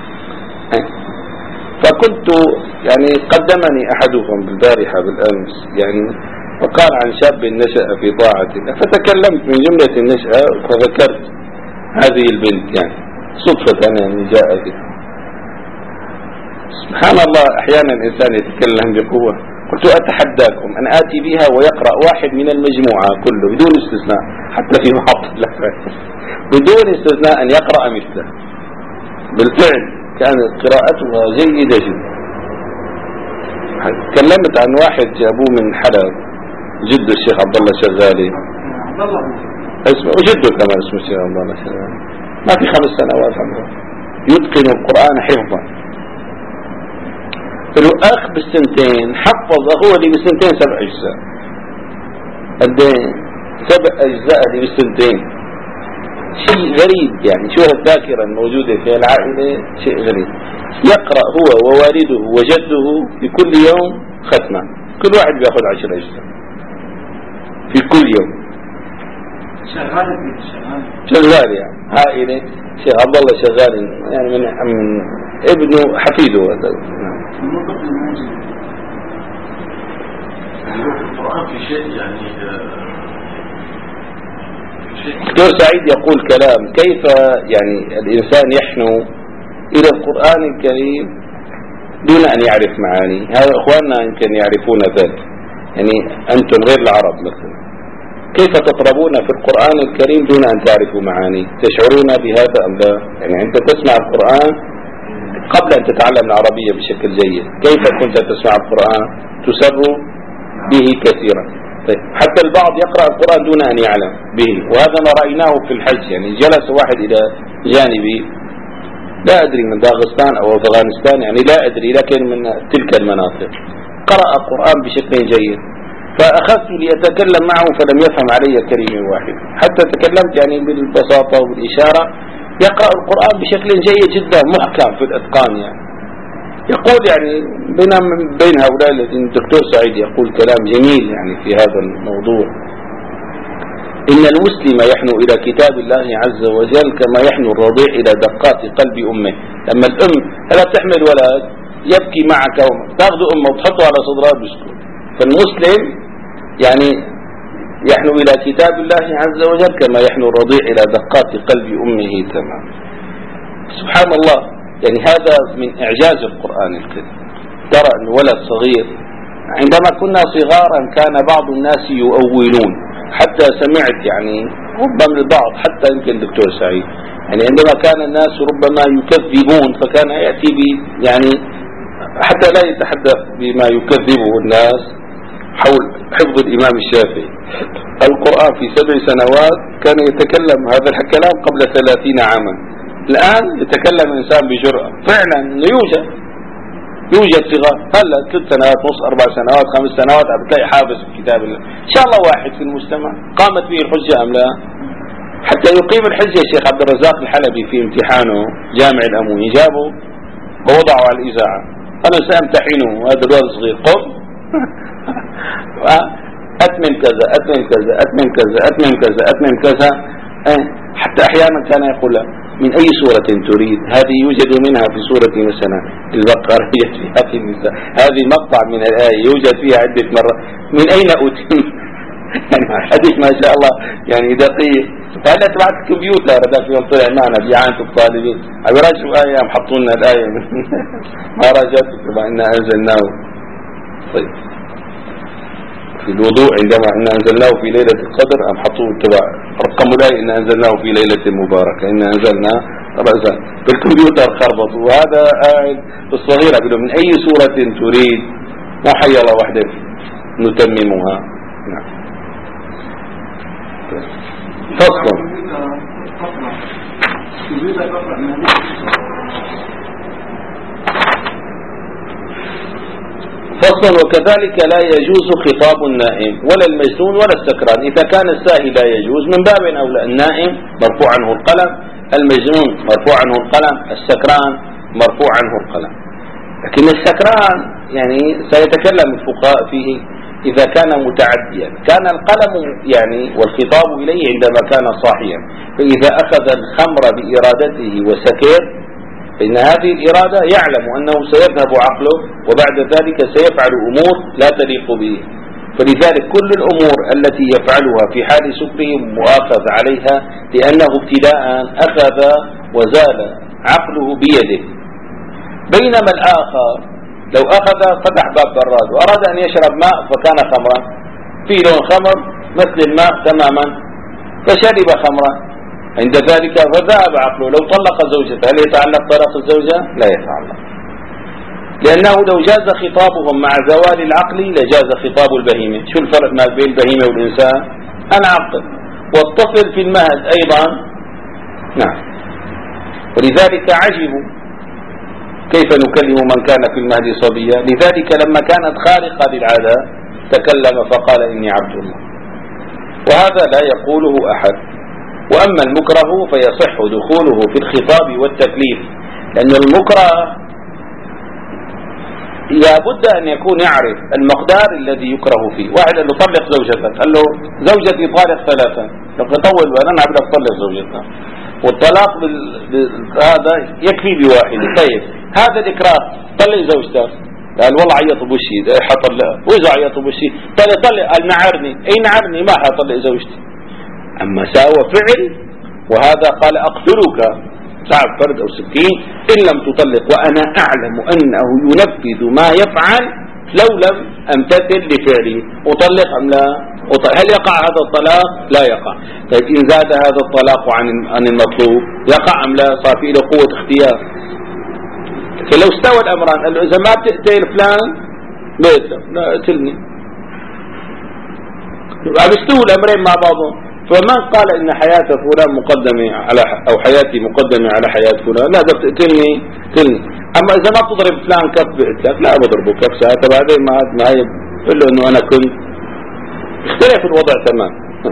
فكنت يعني قدمني أحدهم بالبارحة بالأمس يعني وقال عن شاب نشأ في طاعة الله، فتكلمت من جملة النشأة فذكرت هذه البنت يعني صدفة يعني جاء بها. سبحان الله أحيانا الإنسان يتكلم بقوة. قلت أتحداكم أن آتي بها ويقرأ واحد من المجموعة كله بدون استثناء، حتى في بعض بدون استثناء أن يقرأ مثله. بالفعل كانت قراءتها جيدة جدا. تكلمت عن واحد جابوه من حلب جد الشيخ عبد الله شغالي اسمه، وجده كمان اسمه الشيخ عبد الله شغالي، ما في 5 سنوات عمره، يتقن القرآن حفظا. الأخ بالسنتين حفظ هو اللي بالسنتين 7 أجزاء. قدين 7 أجزاء اللي بالسنتين، شيء غريب يعني. شو الذاكرة الموجودة في العائلة شيء غريب. يقرأ هو ووالده وجده في كل يوم ختمة، كل واحد بياخذ 10 أجزاء في كل يوم. شغال يعني عائلة شيخ عبد الله شغال يعني من ابنه حفيده هذا. القرآن في شيء يعني دكتور سعيد يقول كلام كيف يعني الإنسان يحنو إلى القرآن الكريم دون أن يعرف معاني. هذا أخواننا يمكن يعرفون ذلك، يعني أنتم غير العرب مثلا كيف تقربون في القرآن الكريم دون أن تعرفوا معاني؟ تشعرون بهذا أم لا؟ يعني أنت تسمع القرآن قبل أن تتعلم العربية بشكل جيد، كيف كنت تسمع القرآن؟ تسر به كثيرا. طيب حتى البعض يقرأ القرآن دون أن يعلم به، وهذا ما رأيناه في الحج. يعني جلس واحد إلى جانبي لا أدري من داغستان أو أفغانستان يعني لا أدري، لكن من تلك المناطق قرأ القرآن بشكل جيد، فأخذت لأتكلم معه فلم يفهم علي كلمة واحدة، حتى تكلمت يعني بالبساطة وبالإشارة. يقرأ القرآن بشكل جيد جدا محكم في الإتقان. يعني يقول يعني بين هؤلاء الذين الدكتور سعيد يقول كلام جميل يعني في هذا الموضوع. إن المسلم يحنو إلى كتاب الله عز وجل كما يحنو الرضيع إلى دقات قلب أمه. لما الأم لا تحمل ولد يبكي معك تأخذ أمه وتحطه على صدرها بسكوت. فالمسلم يعني يحنو إلى كتاب الله عز وجل كما يحنو الرضيع إلى دقات قلب أمه تمام. سبحان الله، يعني هذا من إعجاز القرآن الكريم. ترى أن ولد صغير عندما كنا صغارا كان بعض الناس يؤولون، حتى سمعت يعني ربما البعض حتى يمكن دكتور سعيد يعني عندما كان الناس ربما يكذبون فكان يأتي يعني حتى لا يتحدث بما يكذبه الناس حول حفظ الإمام الشافعي القرآن في 7 سنوات. كان يتكلم هذا الكلام قبل 30 عاما. الآن يتكلم الإنسان بجرأة فعلا. يوجد صغار هلا 3 سنوات ونص 4 سنوات 5 سنوات بتلاقي حافظ في كتاب الله إن شاء الله واحد في المجتمع. قامت به الحجة أم لا؟ حتى يقيم الحجة الشيخ عبد الرزاق الحلبي في امتحانه جامع الأموي جابه ووضعه على الإذاعة قالوا سأمتحنه هذا الولد صغير قم أتمم كذا أتمم كذا أتمم كذا أتمم كذا أتمم كذا. حتى أحيانا كان يقول من أي سورة تريد؟ هذه يوجد منها في سورة مثلا البقرة، يوجد فيها في النساء، هذه مقطع من الآية يوجد فيها عدة مرات. من أين أتم؟ يعني حديث ما شاء الله يعني دقيق. فهلا تبعت الكمبيوتر هذا في يوم طلع معنا بيعانة الطالبين أبي راجعوا آية هم حطوا لنا الآية ما راجعت طبعا إنا أنزلناه. طيب في الوضوء عندما إن أنزلناه في ليلة القدر أم حطوه تبع رقم الآية إن أنزلناه في ليلة مباركة إن أنزلنا رأسا في الكمبيوتر خربطوا. وهذا قاعد الصغيرة بيقولوا من أي سورة تريد وحي الله وحده نتممها. نعم. فصل. فصل. وكذلك لا يجوز خطاب النائم ولا المجنون ولا السكران. إذا كان الساهي لا يجوز من باب أولى النائم مرفوع عنه القلم، المجنون مرفوع عنه القلم، السكران مرفوع عنه القلم. لكن السكران يعني سيتكلم الفقهاء فيه إذا كان متعديا، كان القلم يعني والخطاب إليه عندما كان صاحيا، فإذا أخذ الخمر بإرادته وسكر فإن هذه الإرادة يعلم أنه سيذهب عقله وبعد ذلك سيفعل أمور لا تليق به. فلذلك كل الأمور التي يفعلها في حال سكره مؤاخذ عليها لأنه ابتداء أخذ وزال عقله بيده. بينما الآخر لو أخذ فتح باب براد وأراد أن يشرب ماء فكان خمرا في لون خمر مثل الماء تماما فشرب خمرا، عند ذلك فذهب عقله. لو طلق زوجته هل يتعلق طلاق الزوجة؟ لا يتعلق، لأنه لو جاز خطابهم مع زوال العقل لجاز خطاب البهيمة. شو الفرق ما بين البهيمة والإنسان؟ أنا عقل، والطفل في المهد أيضا. نعم. ولذلك عجبوا كيف نكلم من كان في المهد صبيا. لذلك لما كانت خارقة للعادة تكلم فقال إني عبد الله، وهذا لا يقوله أحد. وأما المكره فيصح دخوله في الخطاب والتكليف، لأن المكره لابد أن يكون يعرف المقدار الذي يكره فيه. واحد قال له طلق زوجتك، قال له زوجتي طالق ثلاثا، لو تطول وانا بدك تطلق زوجتك، والطلاق هذا يكفي بواحد. طيب هذا الإكراه طلق زوجتك، قال والله عيط بوشي حطلقها، وإذا عيط بوشي طلق، قال نعرني، أي نعرني ما حطلق زوجتي. أما ساوى فعل وهذا قال أقتلك ساعة فرد أو سكين إن لم تطلق وأنا أعلم أنه ينفذ ما يفعل لو لم أمتثل لفعله، أطلق أم لا؟ هل يقع هذا الطلاق؟ لا يقع. طيب إن زاد هذا الطلاق عن المطلوب يقع أم لا؟ صار في له قوة اختيار. فلو استوى الأمران قال له إذا ما بتقتل فلان بيتك لا اقتلني، استوى الأمرين مع بعضهم. فمن قال إن حياة فلان مقدمة على أو حياتي مقدمة على حياة فلان لا بدك تقتلني قتلني. أما إذا ما تضرب فلان كف بقتلك لا بضربه كف ساعتها بعدين ما هي بقول له إنه أنا كنت اختلف الوضع تمام.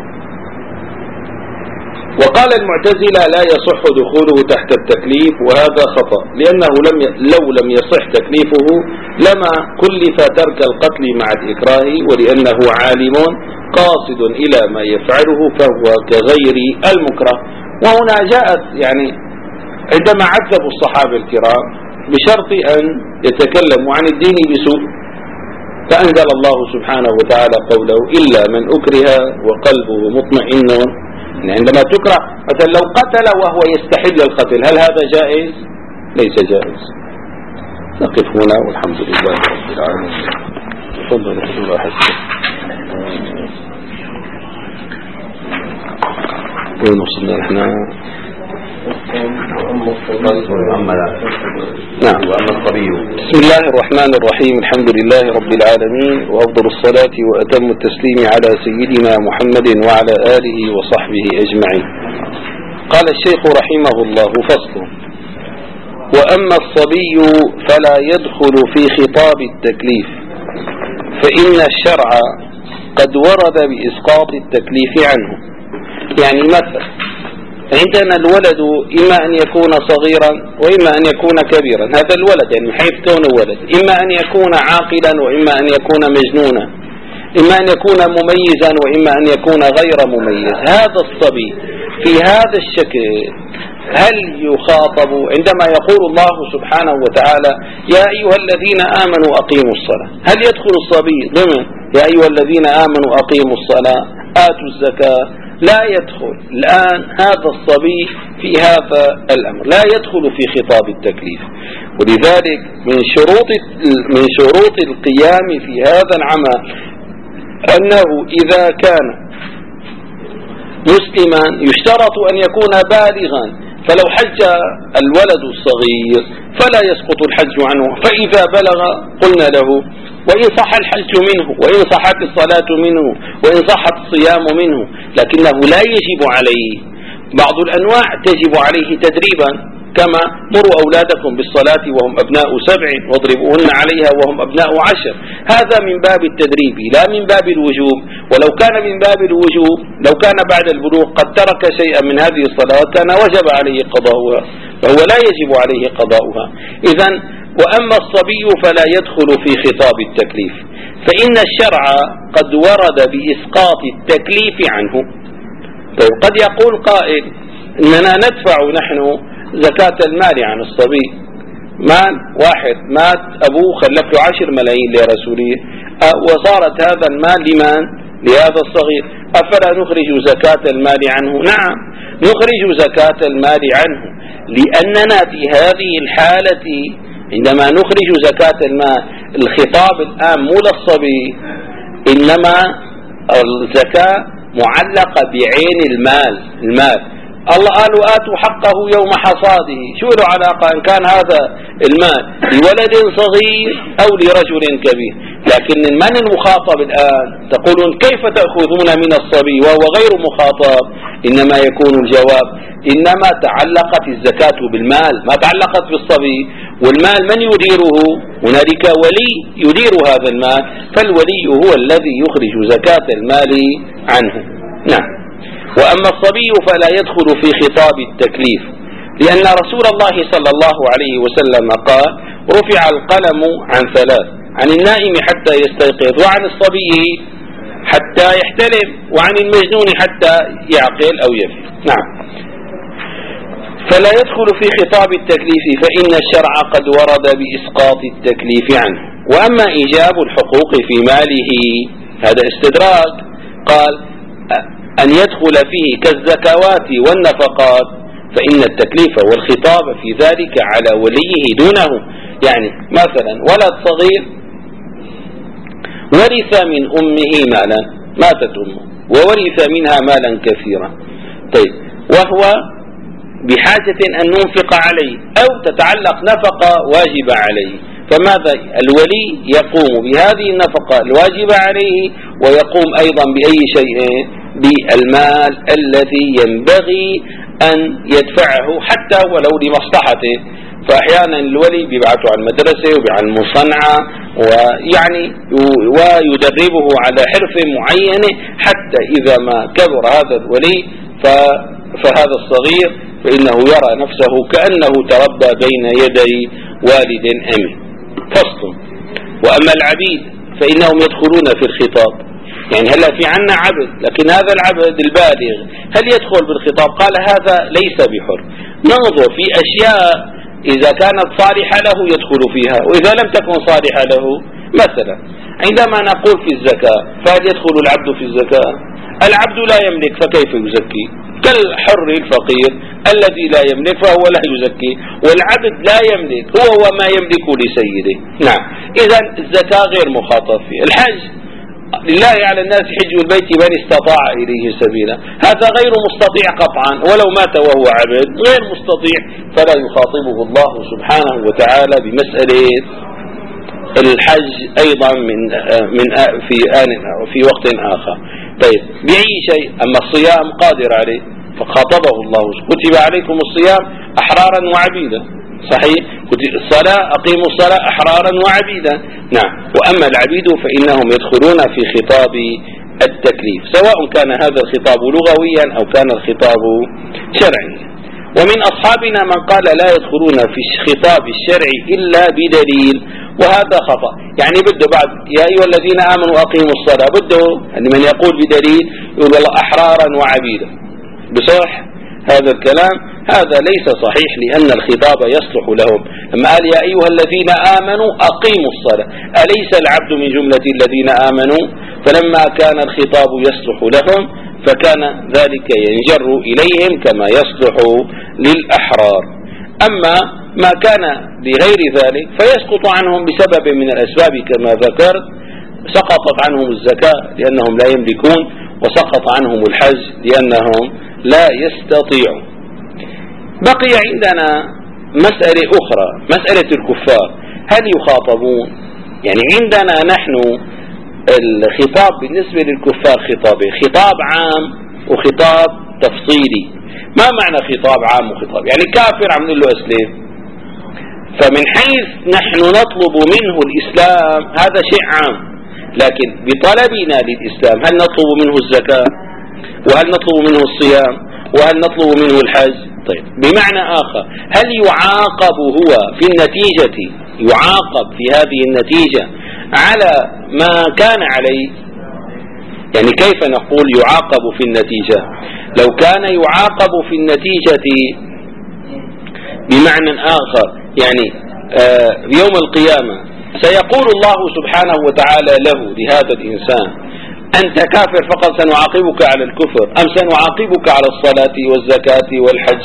وقال المعتزلة لا يصح دخوله تحت التكليف وهذا خطأ، لأنه لو لم يصح تكليفه لما كلف ترك القتل مع الإكراه، ولأنه عالم قاصد إلى ما يفعله فهو كغير المكره. وهنا جاءت يعني عندما عذبوا الصحابة الكرام بشرط أن يتكلموا عن الدين بسوء فأنزل الله سبحانه وتعالى قوله إلا من أكره وقلبه مطمئن. عندما تكره مثلا لو قتل وهو يستحل القتل هل هذا جائز؟ ليس جائز. نقف هنا والحمد لله رب العالمين. تفضل الله حسن. وين وصلنا احنا؟ نعم. بسم الله الرحمن الرحيم. الحمد لله رب العالمين، وأفضل الصلاة وأتم التسليم على سيدنا محمد وعلى آله وصحبه أجمعين. قال الشيخ رحمه الله: فصل. وأما الصبي فلا يدخل في خطاب التكليف، فإن الشرع قد ورد بإسقاط التكليف عنه. يعني مثلا عندنا الولد إما أن يكون صغيرا وإما أن يكون كبيرا. هذا الولد يعني من حيث كونه ولد إما أن يكون عاقلا وإما أن يكون مجنونا، إما أن يكون مميزا وإما أن يكون غير مميز. هذا الصبي في هذا الشكل هل يخاطب عندما يقول الله سبحانه وتعالى يا أيها الذين آمنوا أقيموا الصلاة؟ هل يدخل الصبي ضمن يا أيها الذين آمنوا أقيموا الصلاة آتوا الزكاة؟ لا يدخل. الآن هذا الصبي في هذا الأمر لا يدخل في خطاب التكليف. ولذلك من شروط القيام في هذا العمل أنه إذا كان مسلما يشترط أن يكون بالغا، فلو حج الولد الصغير فلا يسقط الحج عنه، فإذا بلغ قلنا له وإن صح الحج منه وإن صحت الصلاة منه وإن صحت الصيام منه، لكنه لا يجب عليه بعض الأنواع تجب عليه تدريبا، كما مروا أولادكم بالصلاة وهم أبناء 7 واضربوهن عليها وهم أبناء 10. هذا من باب التدريب لا من باب الوجوب، ولو كان من باب الوجوب لو كان بعد البلوغ قد ترك شيئا من هذه الصلاة كان وجب عليه قضاؤها، فهو لا يجب عليه قضاؤها. إذن وأما الصبي فلا يدخل في خطاب التكليف، فإن الشرع قد ورد بإسقاط التكليف عنه. طيب قد يقول قائل إننا ندفع نحن زكاة المال عن الصبي، مال واحد مات أبوه خلف له 10 ملايين لرسوله وصارت هذا المال لمن؟ لهذا الصغير، أفلا نخرج زكاة المال عنه؟ نعم نخرج زكاة المال عنه، لأننا في هذه الحالة عندما نخرج زكاة المال الخطاب الآن مو للصبي، إنما الزكاة معلقة بعين المال. الله قالوا آتوا حقه يوم حصاده، شو له علاقة إن كان هذا المال لولد صغير أو لرجل كبير؟ لكن من المخاطب الآن؟ تقولون كيف تأخذون من الصبي وهو غير مخاطب؟ إنما يكون الجواب إنما تعلقت الزكاة بالمال ما تعلقت بالصبي، والمال من يديره؟ هنالك ولي يدير هذا المال، فالولي هو الذي يخرج زكاة المال عنه. نعم. وأما الصبي فلا يدخل في خطاب التكليف، لأن رسول الله صلى الله عليه وسلم قال رفع القلم عن 3: عن النائم حتى يستيقظ، وعن الصبي حتى يحتلم، وعن المجنون حتى يعقل أو يفيق. نعم. فلا يدخل في خطاب التكليف، فإن الشرع قد ورد بإسقاط التكليف عنه. وأما إيجاب الحقوق في ماله هذا استدراج، قال أن يدخل فيه كالزكوات والنفقات، فإن التكليف والخطاب في ذلك على وليه دونه. يعني مثلا ولد صغير ورث من أمه مالا، ماتت أمه وورث منها مالا كثيرا، طيب وهو بحاجة أن ننفق عليه أو تتعلق نفقة واجبة عليه، فماذا الولي يقوم بهذه النفقة الواجبة عليه، ويقوم أيضا بأي شيء بالمال الذي ينبغي أن يدفعه حتى ولو لمصلحته. فأحيانا الولي بيبعثه عن المدرسة وعن المصنعة ويعني ويدربه على حرفة معينة، حتى إذا ما كبر هذا الولي فهذا الصغير فإنه يرى نفسه كأنه تربى بين يدي والد أمين. فصل. وأما العبيد فإنهم يدخلون في الخطاب، يعني هلا في عنا عبد، لكن هذا العبد البالغ هل يدخل بالخطاب؟ قال هذا ليس بحر، ننظر في أشياء إذا كانت صالحة له يدخل فيها، وإذا لم تكن صالحة له. مثلا عندما نقول في الزكاة فهل يدخل العبد في الزكاة؟ العبد لا يملك فكيف يزكي؟ كالحر الفقير الذي لا يملك فهو لا يزكي، والعبد لا يملك هو وما يملك لسيده. نعم. إذا الزكاة غير مخاطب فيه. الحج لله على الناس حج البيت من استطاع إليه سبيلا، هذا غير مستطيع قطعا، ولو مات وهو عبد غير مستطيع، فلا يخاطبه الله سبحانه وتعالى بمسألة الحج أيضا في وقت آخر. طيب بأي شيء؟ أما الصيام قادر عليه فخاطبه الله، كتب عليكم الصيام أحرارا وعبيدا، صحيح؟ الصلاة أقيموا الصلاة أحرارا وعبيدا. نعم. وأما العبيد فإنهم يدخلون في خطاب التكليف، سواء كان هذا الخطاب لغويا أو كان الخطاب شرعيا. ومن أصحابنا من قال لا يدخلون في الخطاب الشرعي إلا بدليل، وهذا خطأ. يعني بده بعد يا أيها الذين آمنوا أقيموا الصلاة، بده من يقول بدليل يقول والله أحرارا وعبيدا، بصح هذا الكلام هذا ليس صحيح، لأن الخطاب يصلح لهم. لما قال يا أيها الذين آمنوا أقيموا الصلاة، أليس العبد من جملة الذين آمنوا؟ فلما كان الخطاب يصلح لهم فكان ذلك ينجر إليهم كما يصلح للأحرار. أما ما كان لغير ذلك فيسقط عنهم بسبب من الأسباب كما ذكرت، سقطت عنهم الزكاة لأنهم لا يملكون، وسقط عنهم الحج لأنهم لا يستطيعون. بقي عندنا مسألة أخرى، مسألة الكفار، هل يخاطبون؟ يعني عندنا نحن الخطاب بالنسبة للكفار خطابين، خطاب عام وخطاب تفصيلي. ما معنى خطاب عام وخطاب؟ يعني كافر عم نقول له أسلم، فمن حيث نحن نطلب منه الإسلام هذا شيء عام، لكن بطلبنا للإسلام هل نطلب منه الزكاة، وهل نطلب منه الصيام، وهل نطلب منه الحج؟ طيب بمعنى آخر، هل يعاقب هو في النتيجة، يعاقب في هذه النتيجة على ما كان عليه؟ يعني كيف نقول يعاقب في النتيجة؟ لو كان يعاقب في النتيجة بمعنى آخر، يعني يوم القيامة سيقول الله سبحانه وتعالى له لهذا الإنسان أنت كافر فقط سنعاقبك على الكفر، أم سنعاقبك على الصلاة والزكاة والحج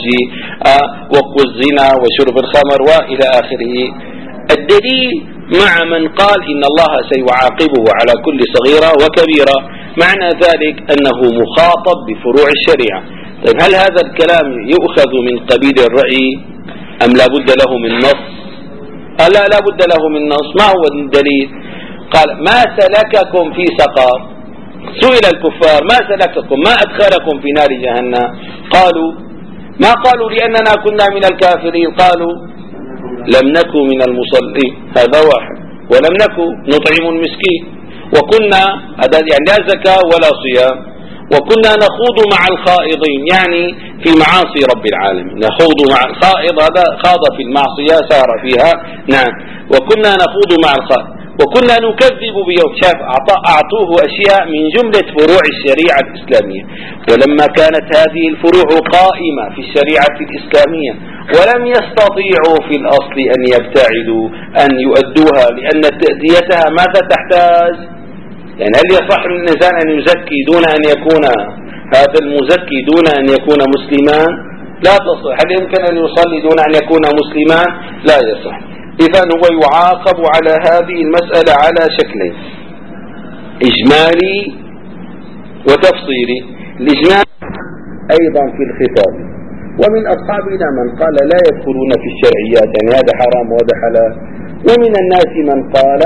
والزنا وشرب الخمر وإلى آخره. الدليل مع من قال إن الله سيعاقبه على كل صغيرة وكبيرة، معنى ذلك أنه مخاطب بفروع الشريعة. طيب هل هذا الكلام يؤخذ من قبيل الرأي أم لا بد له من نص؟ لا بد له من نص. ما هو الدليل؟ قال ما سلككم في سقر؟ سئل الكفار ما سلككم، ما أدخلكم في نار جهنم؟ قالوا ما قالوا لأننا كنا من الكافرين، قالوا لم نكن من المصلين، هذا واحد، ولم نكن نطعم المسكين، وكنا هذا يعني لا زكاة ولا صيام، وكنا نخوض مع الخائضين يعني في معاصي رب العالمين، نخوض مع الخائض هذا خاض في المعصية سار فيها، نعم، وكنا نخوض مع الخائض، وكنا نكذب بيوم، شاف أعطوه أشياء من جملة فروع الشريعة الإسلامية. ولما كانت هذه الفروع قائمة في الشريعة الإسلامية ولم يستطيعوا في الأصل أن يبتعدوا أن يؤدوها، لأن تأديتها ماذا تحتاج؟ يعني هل يصح للإنسان أن يزكي دون أن يكون هذا المزكي دون أن يكون مسلمان؟ لا تصح. هل يمكن أن يصلي دون أن يكون مسلمان؟ لا يصح. إذن هو يعاقب على هذه المسألة على شكلين، إجمالي وتفصيلي. الإجمال أيضا في الخطاب، ومن أصحابنا من قال لا يدخلون في الشرعيات، يعني هذا حرام وهذا حلال، ومن الناس من قال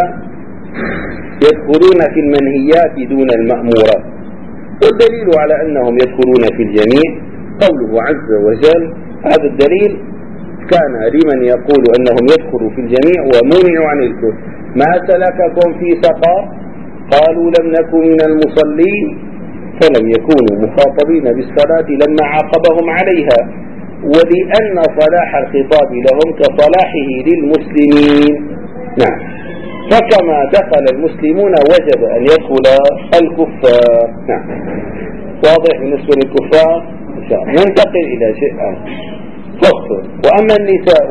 يدخلون في المنهيات دون المأمورات. والدليل على أنهم يدخلون في الجميع قوله عز وجل، هذا الدليل كان لمن يقول أنهم يدخلوا في الجميع ومنعوا عن الكفر. ما سلككم في سقر؟ قالوا لم نكن من المصلين، فلم يكونوا مخاطبين بالصلاة لما عاقبهم عليها، ولأن صلاح الخطاب لهم كصلاحه للمسلمين. نعم، فكما دخل المسلمون وجب أن يدخل الكفار. نعم، واضح بالنسبة للكفار؟ إن شاء الله. ننتقل إلى شيء آخر. وأما النساء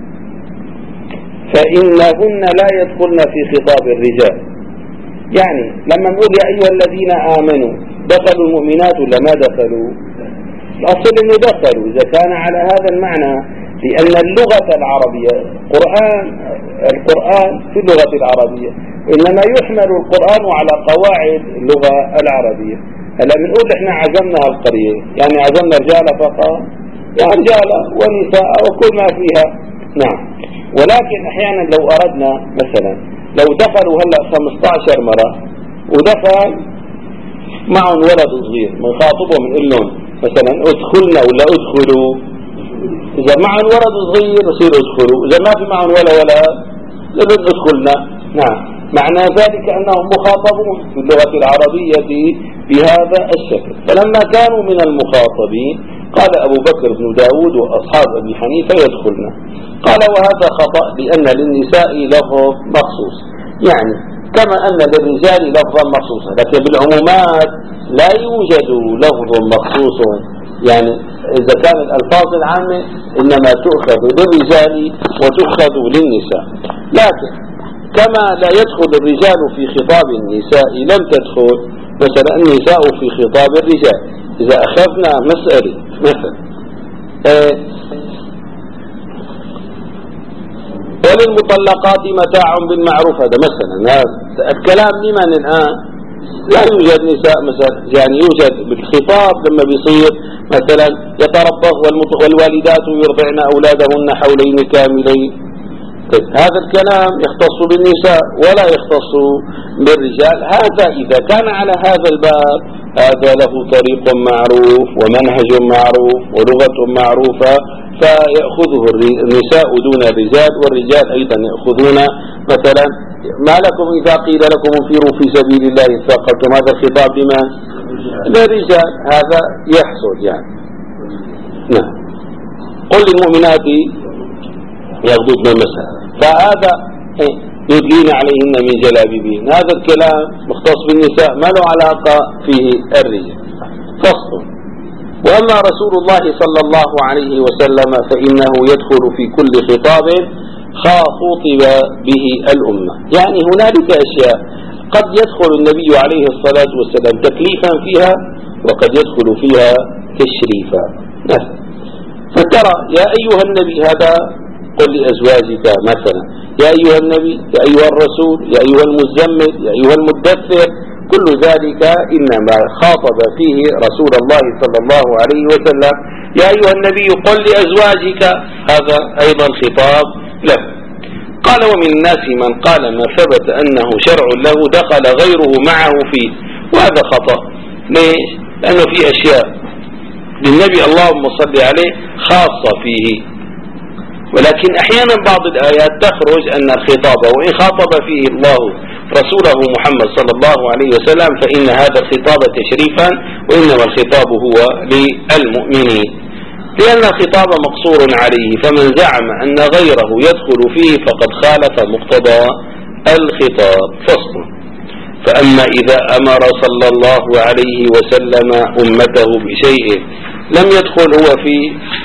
فإنهن لا يدخلن في خطاب الرجال. يعني لما نقول يا أيها الذين آمنوا، دخلوا المؤمنات ولا ما دخلوا؟ الأصل أنه دخلوا إذا كان على هذا المعنى، لأن اللغة العربية القرآن في اللغة العربية، إنما يحمل القرآن على قواعد اللغة العربية. هلا بنقول إحنا عزمنا القرية، يعني عزمنا رجال فقط، ورجال ونساء وكل ما فيها. نعم، ولكن أحيانا لو أردنا مثلا لو دخلوا هلا 15 مرة ودخل معهم ولد صغير، بنخاطبهم بنقول لهم مثلا ادخلنا ولا ادخلوا. إذا معهم ولد صغير يصير ادخلوا، إذا ما في معهم ولا ولد لابد ادخلنا. نعم، معنى ذلك أنهم مخاطبون في اللغة العربية بهذا الشكل. فلما كانوا من المخاطبين قال أبو بكر بن داود وأصحاب أبي حنيفة يدخلنا. قال وهذا خطأ، لأن للنساء لفظ مخصوص، يعني كما أن للرجال لفظا مخصوصا، لكن بالعمومات لا يوجد لفظ مخصوص. يعني إذا كان الألفاظ العامة إنما تؤخذ للرجال وتؤخذ للنساء، لكن كما لا يدخل الرجال في خطاب النساء لم تدخل مثلا النساء في خطاب الرجال. إذا أخذنا مسألة مثلا وللمطلقات متاع بالمعروف. هذا مثلا الكلام لمن الآن؟ لا يوجد نساء مثلا، يعني يوجد بالخطاب لما بيصير مثلا يتربص والوالدات يرضعن أولادهن حولين كاملين. هذا الكلام يختص بالنساء ولا يختص بالرجال. هذا إذا كان على هذا الباب هذا له طريق معروف ومنهج معروف ولغة معروفة، فيأخذه النساء دون الرجال، والرجال أيضا يأخذون. مثلا ما لكم إذا قيل لكم انفروا في سبيل الله اثاقلتم، هذا الخطاب لمن؟ للرجال. هذا يحصل يعني. نعم. قل للمؤمنات يغضضن المسألة، فهذا يدلين عليهن من جلابيبهن. هذا الكلام مختص بالنساء ما له علاقة فيه الرجال. فصل. وأما رسول الله صلى الله عليه وسلم فإنه يدخل في كل خطاب خاطب به الأمة. يعني هنالك أشياء قد يدخل النبي عليه الصلاة والسلام تكليفا فيها وقد يدخل فيها تشريفا. فترى يا أيها النبي، هذا قل لأزواجك مثلا يا أيها النبي، يا أيها الرسول، يا أيها المزمل، يا أيها المدثر، كل ذلك إنما خاطب فيه رسول الله صلى الله عليه وسلم. يا أيها النبي قل لأزواجك، هذا أيضا خطاب له. قال ومن الناس من قال ما ثبت أنه شرع له دخل غيره معه فيه، وهذا خطأ. ليش؟ لأنه في أشياء للنبي اللهم صل عليه خاصة فيه، ولكن أحيانا بعض الآيات تخرج أن الخطاب وإن خاطب فيه الله رسوله محمد صلى الله عليه وسلم فإن هذا الخطاب تشريفا، وإنما الخطاب هو للمؤمنين، لأن الخطاب مقصور عليه. فمن زعم أن غيره يدخل فيه فقد خالف مقتضى الخطاب. فصل. فأما إذا أمر صلى الله عليه وسلم أمته بشيء لم يدخل هو فيه،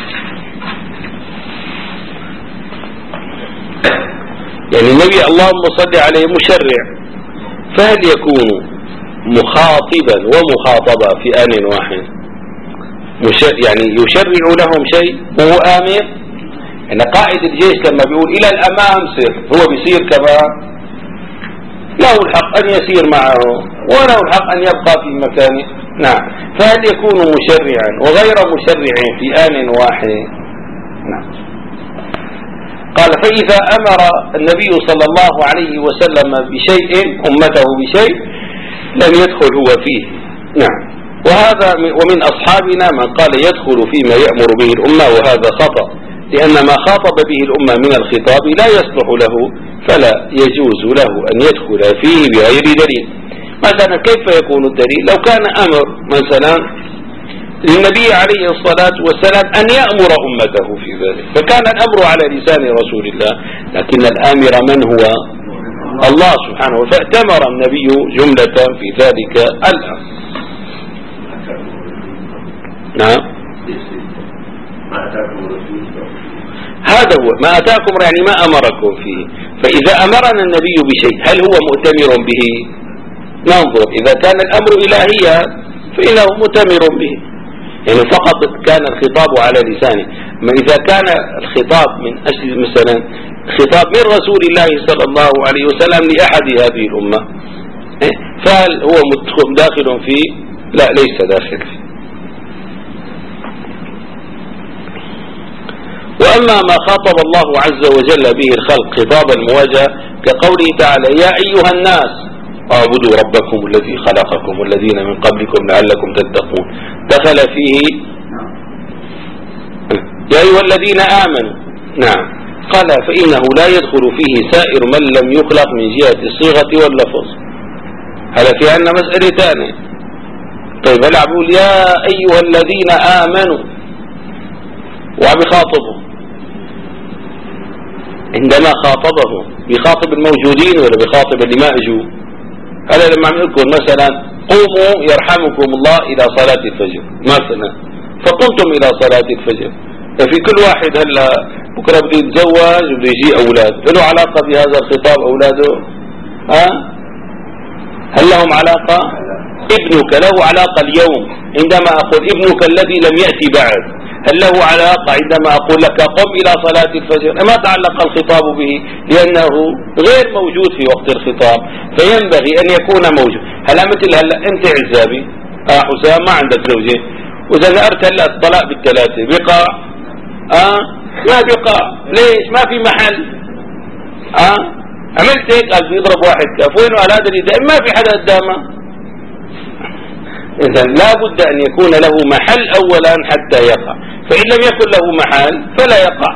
يعني النبي اللهم صل عليه مشرع، فهل يكون مخاطبا ومخاطبا في آن واحد؟ يعني يشرع لهم شيء وهو آمر. يعني قائد الجيش لما بيقول إلى الأمام سر، هو بيصير كما له الحق أن يسير معه وله الحق أن يبقى في مكانه. نعم. فهل يكون مشرعا وغير مشرع في آن واحد؟ نعم. قال فإذا أمر النبي صلى الله عليه وسلم بشيء أمته بشيء لم يدخل هو فيه. نعم. وهذا ومن أصحابنا من قال يدخل فيما يأمر به الأمة، وهذا خطأ، لأن ما خاطب به الأمة من الخطاب لا يصلح له، فلا يجوز له أن يدخل فيه بغير دليل. مثلا كيف يكون الدليل؟ لو كان أمر مثلا للنبي عليه الصلاة والسلام أن يأمر أمته في ذلك، فكان الأمر على لسان رسول الله، لكن الآمر من هو؟ الله سبحانه، فأتمر النبي جملة في ذلك الأمر. نعم. هذا هو ما أتاكم، يعني ما أمركم فيه. فإذا أمرنا النبي بشيء هل هو مؤتمر به؟ ننظر. إذا كان الأمر إلهيا فإنه مؤتمر به، يعني فقط كان الخطاب على لسانه. ما إذا كان الخطاب من أجل مثلا خطاب من رسول الله صلى الله عليه وسلم لأحد هذه الأمة، فهل هو داخل فيه؟ لا، ليس داخل فيه. وأما ما خاطب الله عز وجل به الخلق خطاب المواجهة كقوله تعالى يا أيها الناس اعبدوا ربكم الذي خلقكم والذين من قبلكم لعلكم تتقون، دخل فيه يا أيها الذين آمنوا. نعم. قال فإنه لا يدخل فيه سائر من لم يخلق من جهة الصيغة واللفظ. هذا في عنا مسألة ثانية. طيب هل أقول يا أيها الذين آمنوا وعم يخاطبهم، عندما خاطبهم بيخاطب الموجودين ولا بيخاطب اللي ما اجوا؟ هذا لما عم يذكر مثلا قوموا يرحمكم الله إلى صلاة الفجر مثلا، فقمتم إلى صلاة الفجر، ففي كل واحد هلا بكره بده يتزوج وبده يجي أولاد، له علاقة بهذا الخطاب أولاده؟ هل لهم علاقة؟ ابنك له علاقة اليوم، عندما أقول ابنك الذي لم يأتي بعد، هل له علاقة عندما أقول لك قم إلى صلاة الفجر؟ ما تعلق الخطاب به لأنه غير موجود في وقت الخطاب، فينبغي أن يكون موجود. هلا مثل هلا أنت عزابي حسام ما عندك زوجة، وإذا ذكرت هلا الطلاق بالثلاثة بقى ما بقى. ليش؟ ما في محل. عملت هيك قال بيضرب واحد كف، وينه قال هذا اللي ما في حدا قدامه. إذا لا بد أن يكون له محل أولا حتى يقع، فإن لم يكن له محل فلا يقع،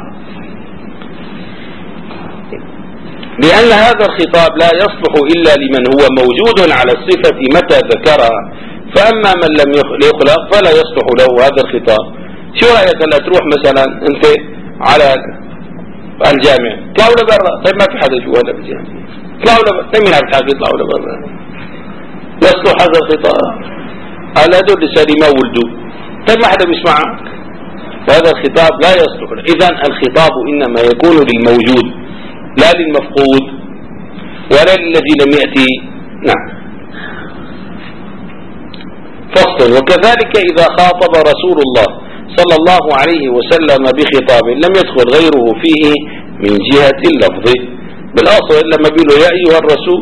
لأن هذا الخطاب لا يصلح إلا لمن هو موجود على الصفة متى ذكرها، فأما من لم يخلق فلا يصلح له هذا الخطاب. شو رأيك لا تروح مثلا أنت على الجامع، طلعوا لبرا، طيب ما في حدا جوا هذا بالجامع، طلعوا لبرا، طيب مين عم تحكي يطلعوا لبرا؟ يصلح هذا الخطاب؟ على هذول لساني ما ولدوا، طيب ما حدا بيسمعك، وهذا الخطاب لا يصلح. إذا الخطاب إنما يكون للموجود لا للمفقود ولا للذي لم يأتي. نعم. فصل. وكذلك إذا خاطب رسول الله صلى الله عليه وسلم بخطاب لم يدخل غيره فيه من جهة اللفظ. بالأصل لما بيقولوا يا أيها الرسول،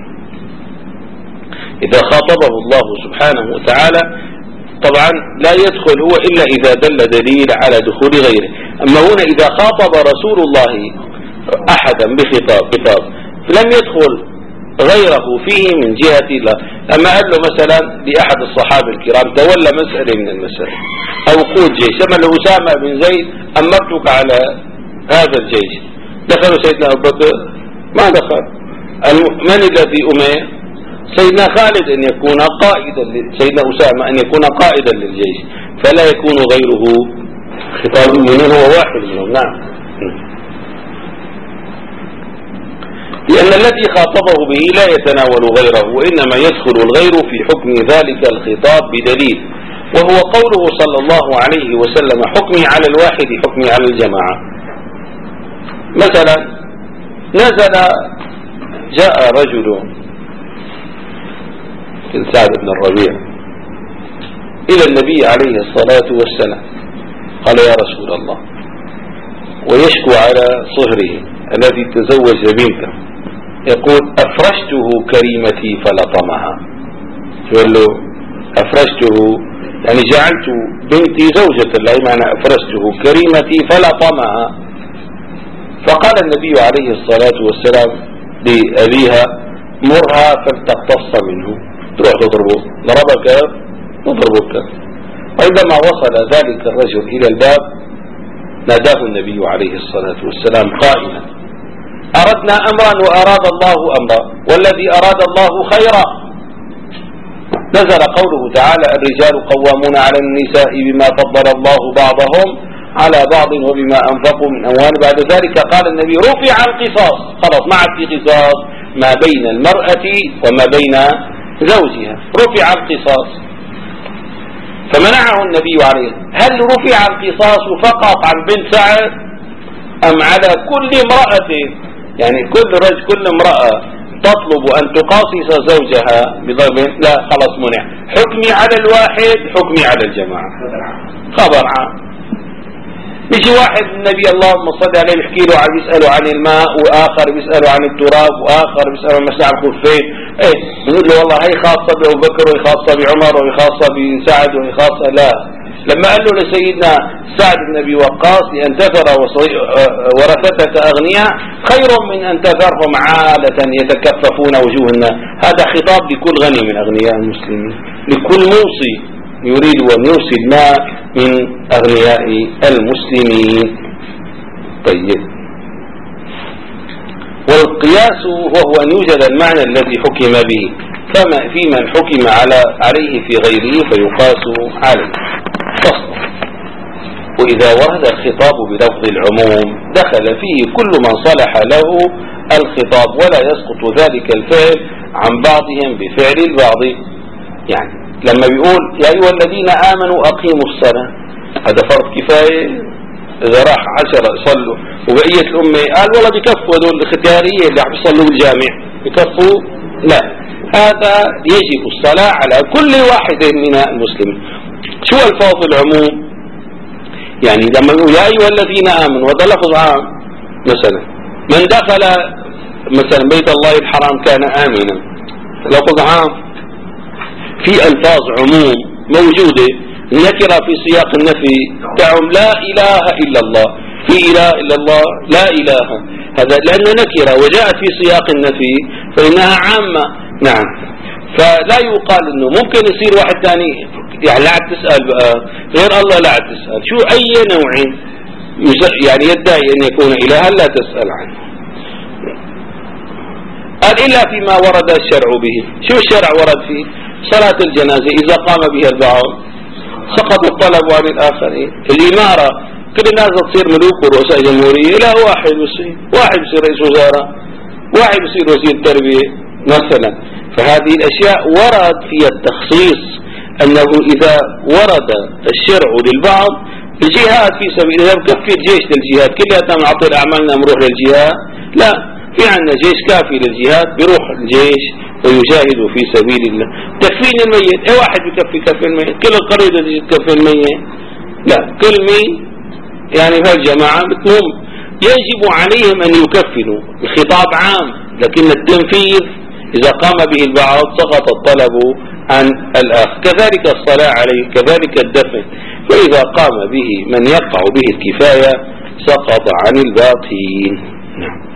إذا خاطبه الله سبحانه وتعالى طبعا لا يدخل هو إلا إذا دل دليل على دخول غيره. أما هنا إذا خاطب رسول الله أحدا بخطاب فلم يدخل غيره فيه من جهة الله. أما قال له مثلا لأحد الصحابة الكرام تولى مسألة من المسائل أو قود جيش، أما لأسامة بن زيد أمرتك على هذا الجيش، دخل سيدنا أبو بكر ما دخل. من الذي أمر؟ سيدنا خالد أن يكون قائدا، سيدنا أسامة أن يكون قائدا للجيش، فلا يكون غيره خطاب منه، هو واحد منهم. نعم. لأن الذي خاطبه به لا يتناول غيره، وإنما يدخل الغير في حكم ذلك الخطاب بدليل، وهو قوله صلى الله عليه وسلم حكمي على الواحد حكمي على الجماعة. مثلا نزل جاء رجل سعد بن الربيع إلى النبي عليه الصلاة والسلام قال يا رسول الله، ويشكو على صهره الذي تزوج بنته، يقول أفرشته كريمتي فلطمها. يقول له أفرشته يعني جعلت بنتي زوجة الله، معنى أفرشته كريمتي فلطمها. فقال النبي عليه الصلاة والسلام لأبيها مرها فلتقتص منه، تروح تضربه، ضربك تضربك. وعندما وصل ذلك الرجل إلى الباب ناداه النبي عليه الصلاة والسلام قائلا أردنا أمرا وأراد الله أمرا، والذي أراد الله خيرا. نزل قوله تعالى الرجال قوامون على النساء بما فضل الله بعضهم على بعض وبما أنفقوا من أموال. بعد ذلك قال النبي رفع القصاص، خلاص ما عاد في قصاص ما بين المرأة وما بين زوجها، رفع القصاص. فمنعه النبي عليه. هل رفع القصاص فقط عن بنت سعد أم على كل امرأة؟ يعني كل امرأة تطلب أن تقاصص زوجها بضرب، لا خلاص منع. حكمي على الواحد حكمي على الجماعة، خبر عام. يجي واحد النبي اللهم صل عليه يحكي له يسأله عن الماء، وآخر بيسأله عن التراب، وآخر بيسأله عن مسح الخفين. ايه بنقول له والله هي خاصة بأبو بكر وهي خاصة بعمر وهي خاصة بسعد وهي خاصة. لا، لما قال له لسيدنا سعد بن أبي وقاص لأن تذر ورثتك أغنياء خير من أن تذرهم عالة يتكففون وجوه الناس، هذا خطاب لكل غني من أغنياء المسلمين، لكل موصي يريد أن يوصي الماء من أغنياء المسلمين. طيب، والقياس وهو أن يوجد المعنى الذي حكم به، كما في من حكم عليه في غيره فيقاس عليه. فصل. وإذا ورد الخطاب بلفظ العموم دخل فيه كل من صلح له الخطاب، ولا يسقط ذلك الفعل عن بعضهم بفعل البعض. يعني لما بيقول يا أيها الذين آمنوا أقيموا الصلاة، هذا فرض كفاية، إذا راح 10 صلوا وبقية الأمة قال والله بكفوا هذول الاختيارية اللي عم يصلوا بالجامع بكفوا، لا، هذا يجب الصلاة على كل واحد من المسلمين. شو الفاظ العموم؟ يعني لما نقول يا أيها الذين آمنوا وهذا لفظ عام، مثلا من دخل مثلا بيت الله الحرام كان آمنا، لفظ عام. في ألفاظ عموم موجودة النكرة في سياق النفي تعم لا إله إلا الله، في إله إلا الله لا إله، هذا لأنه نكرة وجاءت في سياق النفي فإنها عامة. نعم، فلا يقال إنه ممكن يصير واحد ثاني يعني لا تسأل بقى غير الله، لا تسأل شو أي نوع يعني يدعي أن يكون إلها لا تسأل عنه. قال إلا فيما ورد الشرع به. شو الشرع ورد فيه؟ صلاة الجنازة إذا قام بها البعض سقط الطلب عن الآخرين. الإمارة كل الناس تصير ملوك ورؤساء جمهورية، لا واحد بصير رئيس وزراء، واحد بصير وزير تربية مثلا. فهذه الأشياء ورد فيها التخصيص، أنه إذا ورد الشرع للبعض الجهاد في سبيل الله بكفي الجيش للجهاد، كلها نعطي أعمالنا نروح للجهاد، لا، في عندنا جيش كافي للجهاد، بيروح الجيش ويجاهد في سبيل الله. تكفين الميت، اي واحد بكفي كفي الميت؟ كل القرية تكفي الميت؟ لا، كل مين يعني بهالجماعة بتنوم يجب عليهم أن يكفنوا. الخطاب عام، لكن التنفيذ إذا قام به البعض سقط الطلب عن الآخر. كذلك الصلاة عليه، كذلك الدفن، فإذا قام به من يقع به الكفاية سقط عن الباقين. نعم.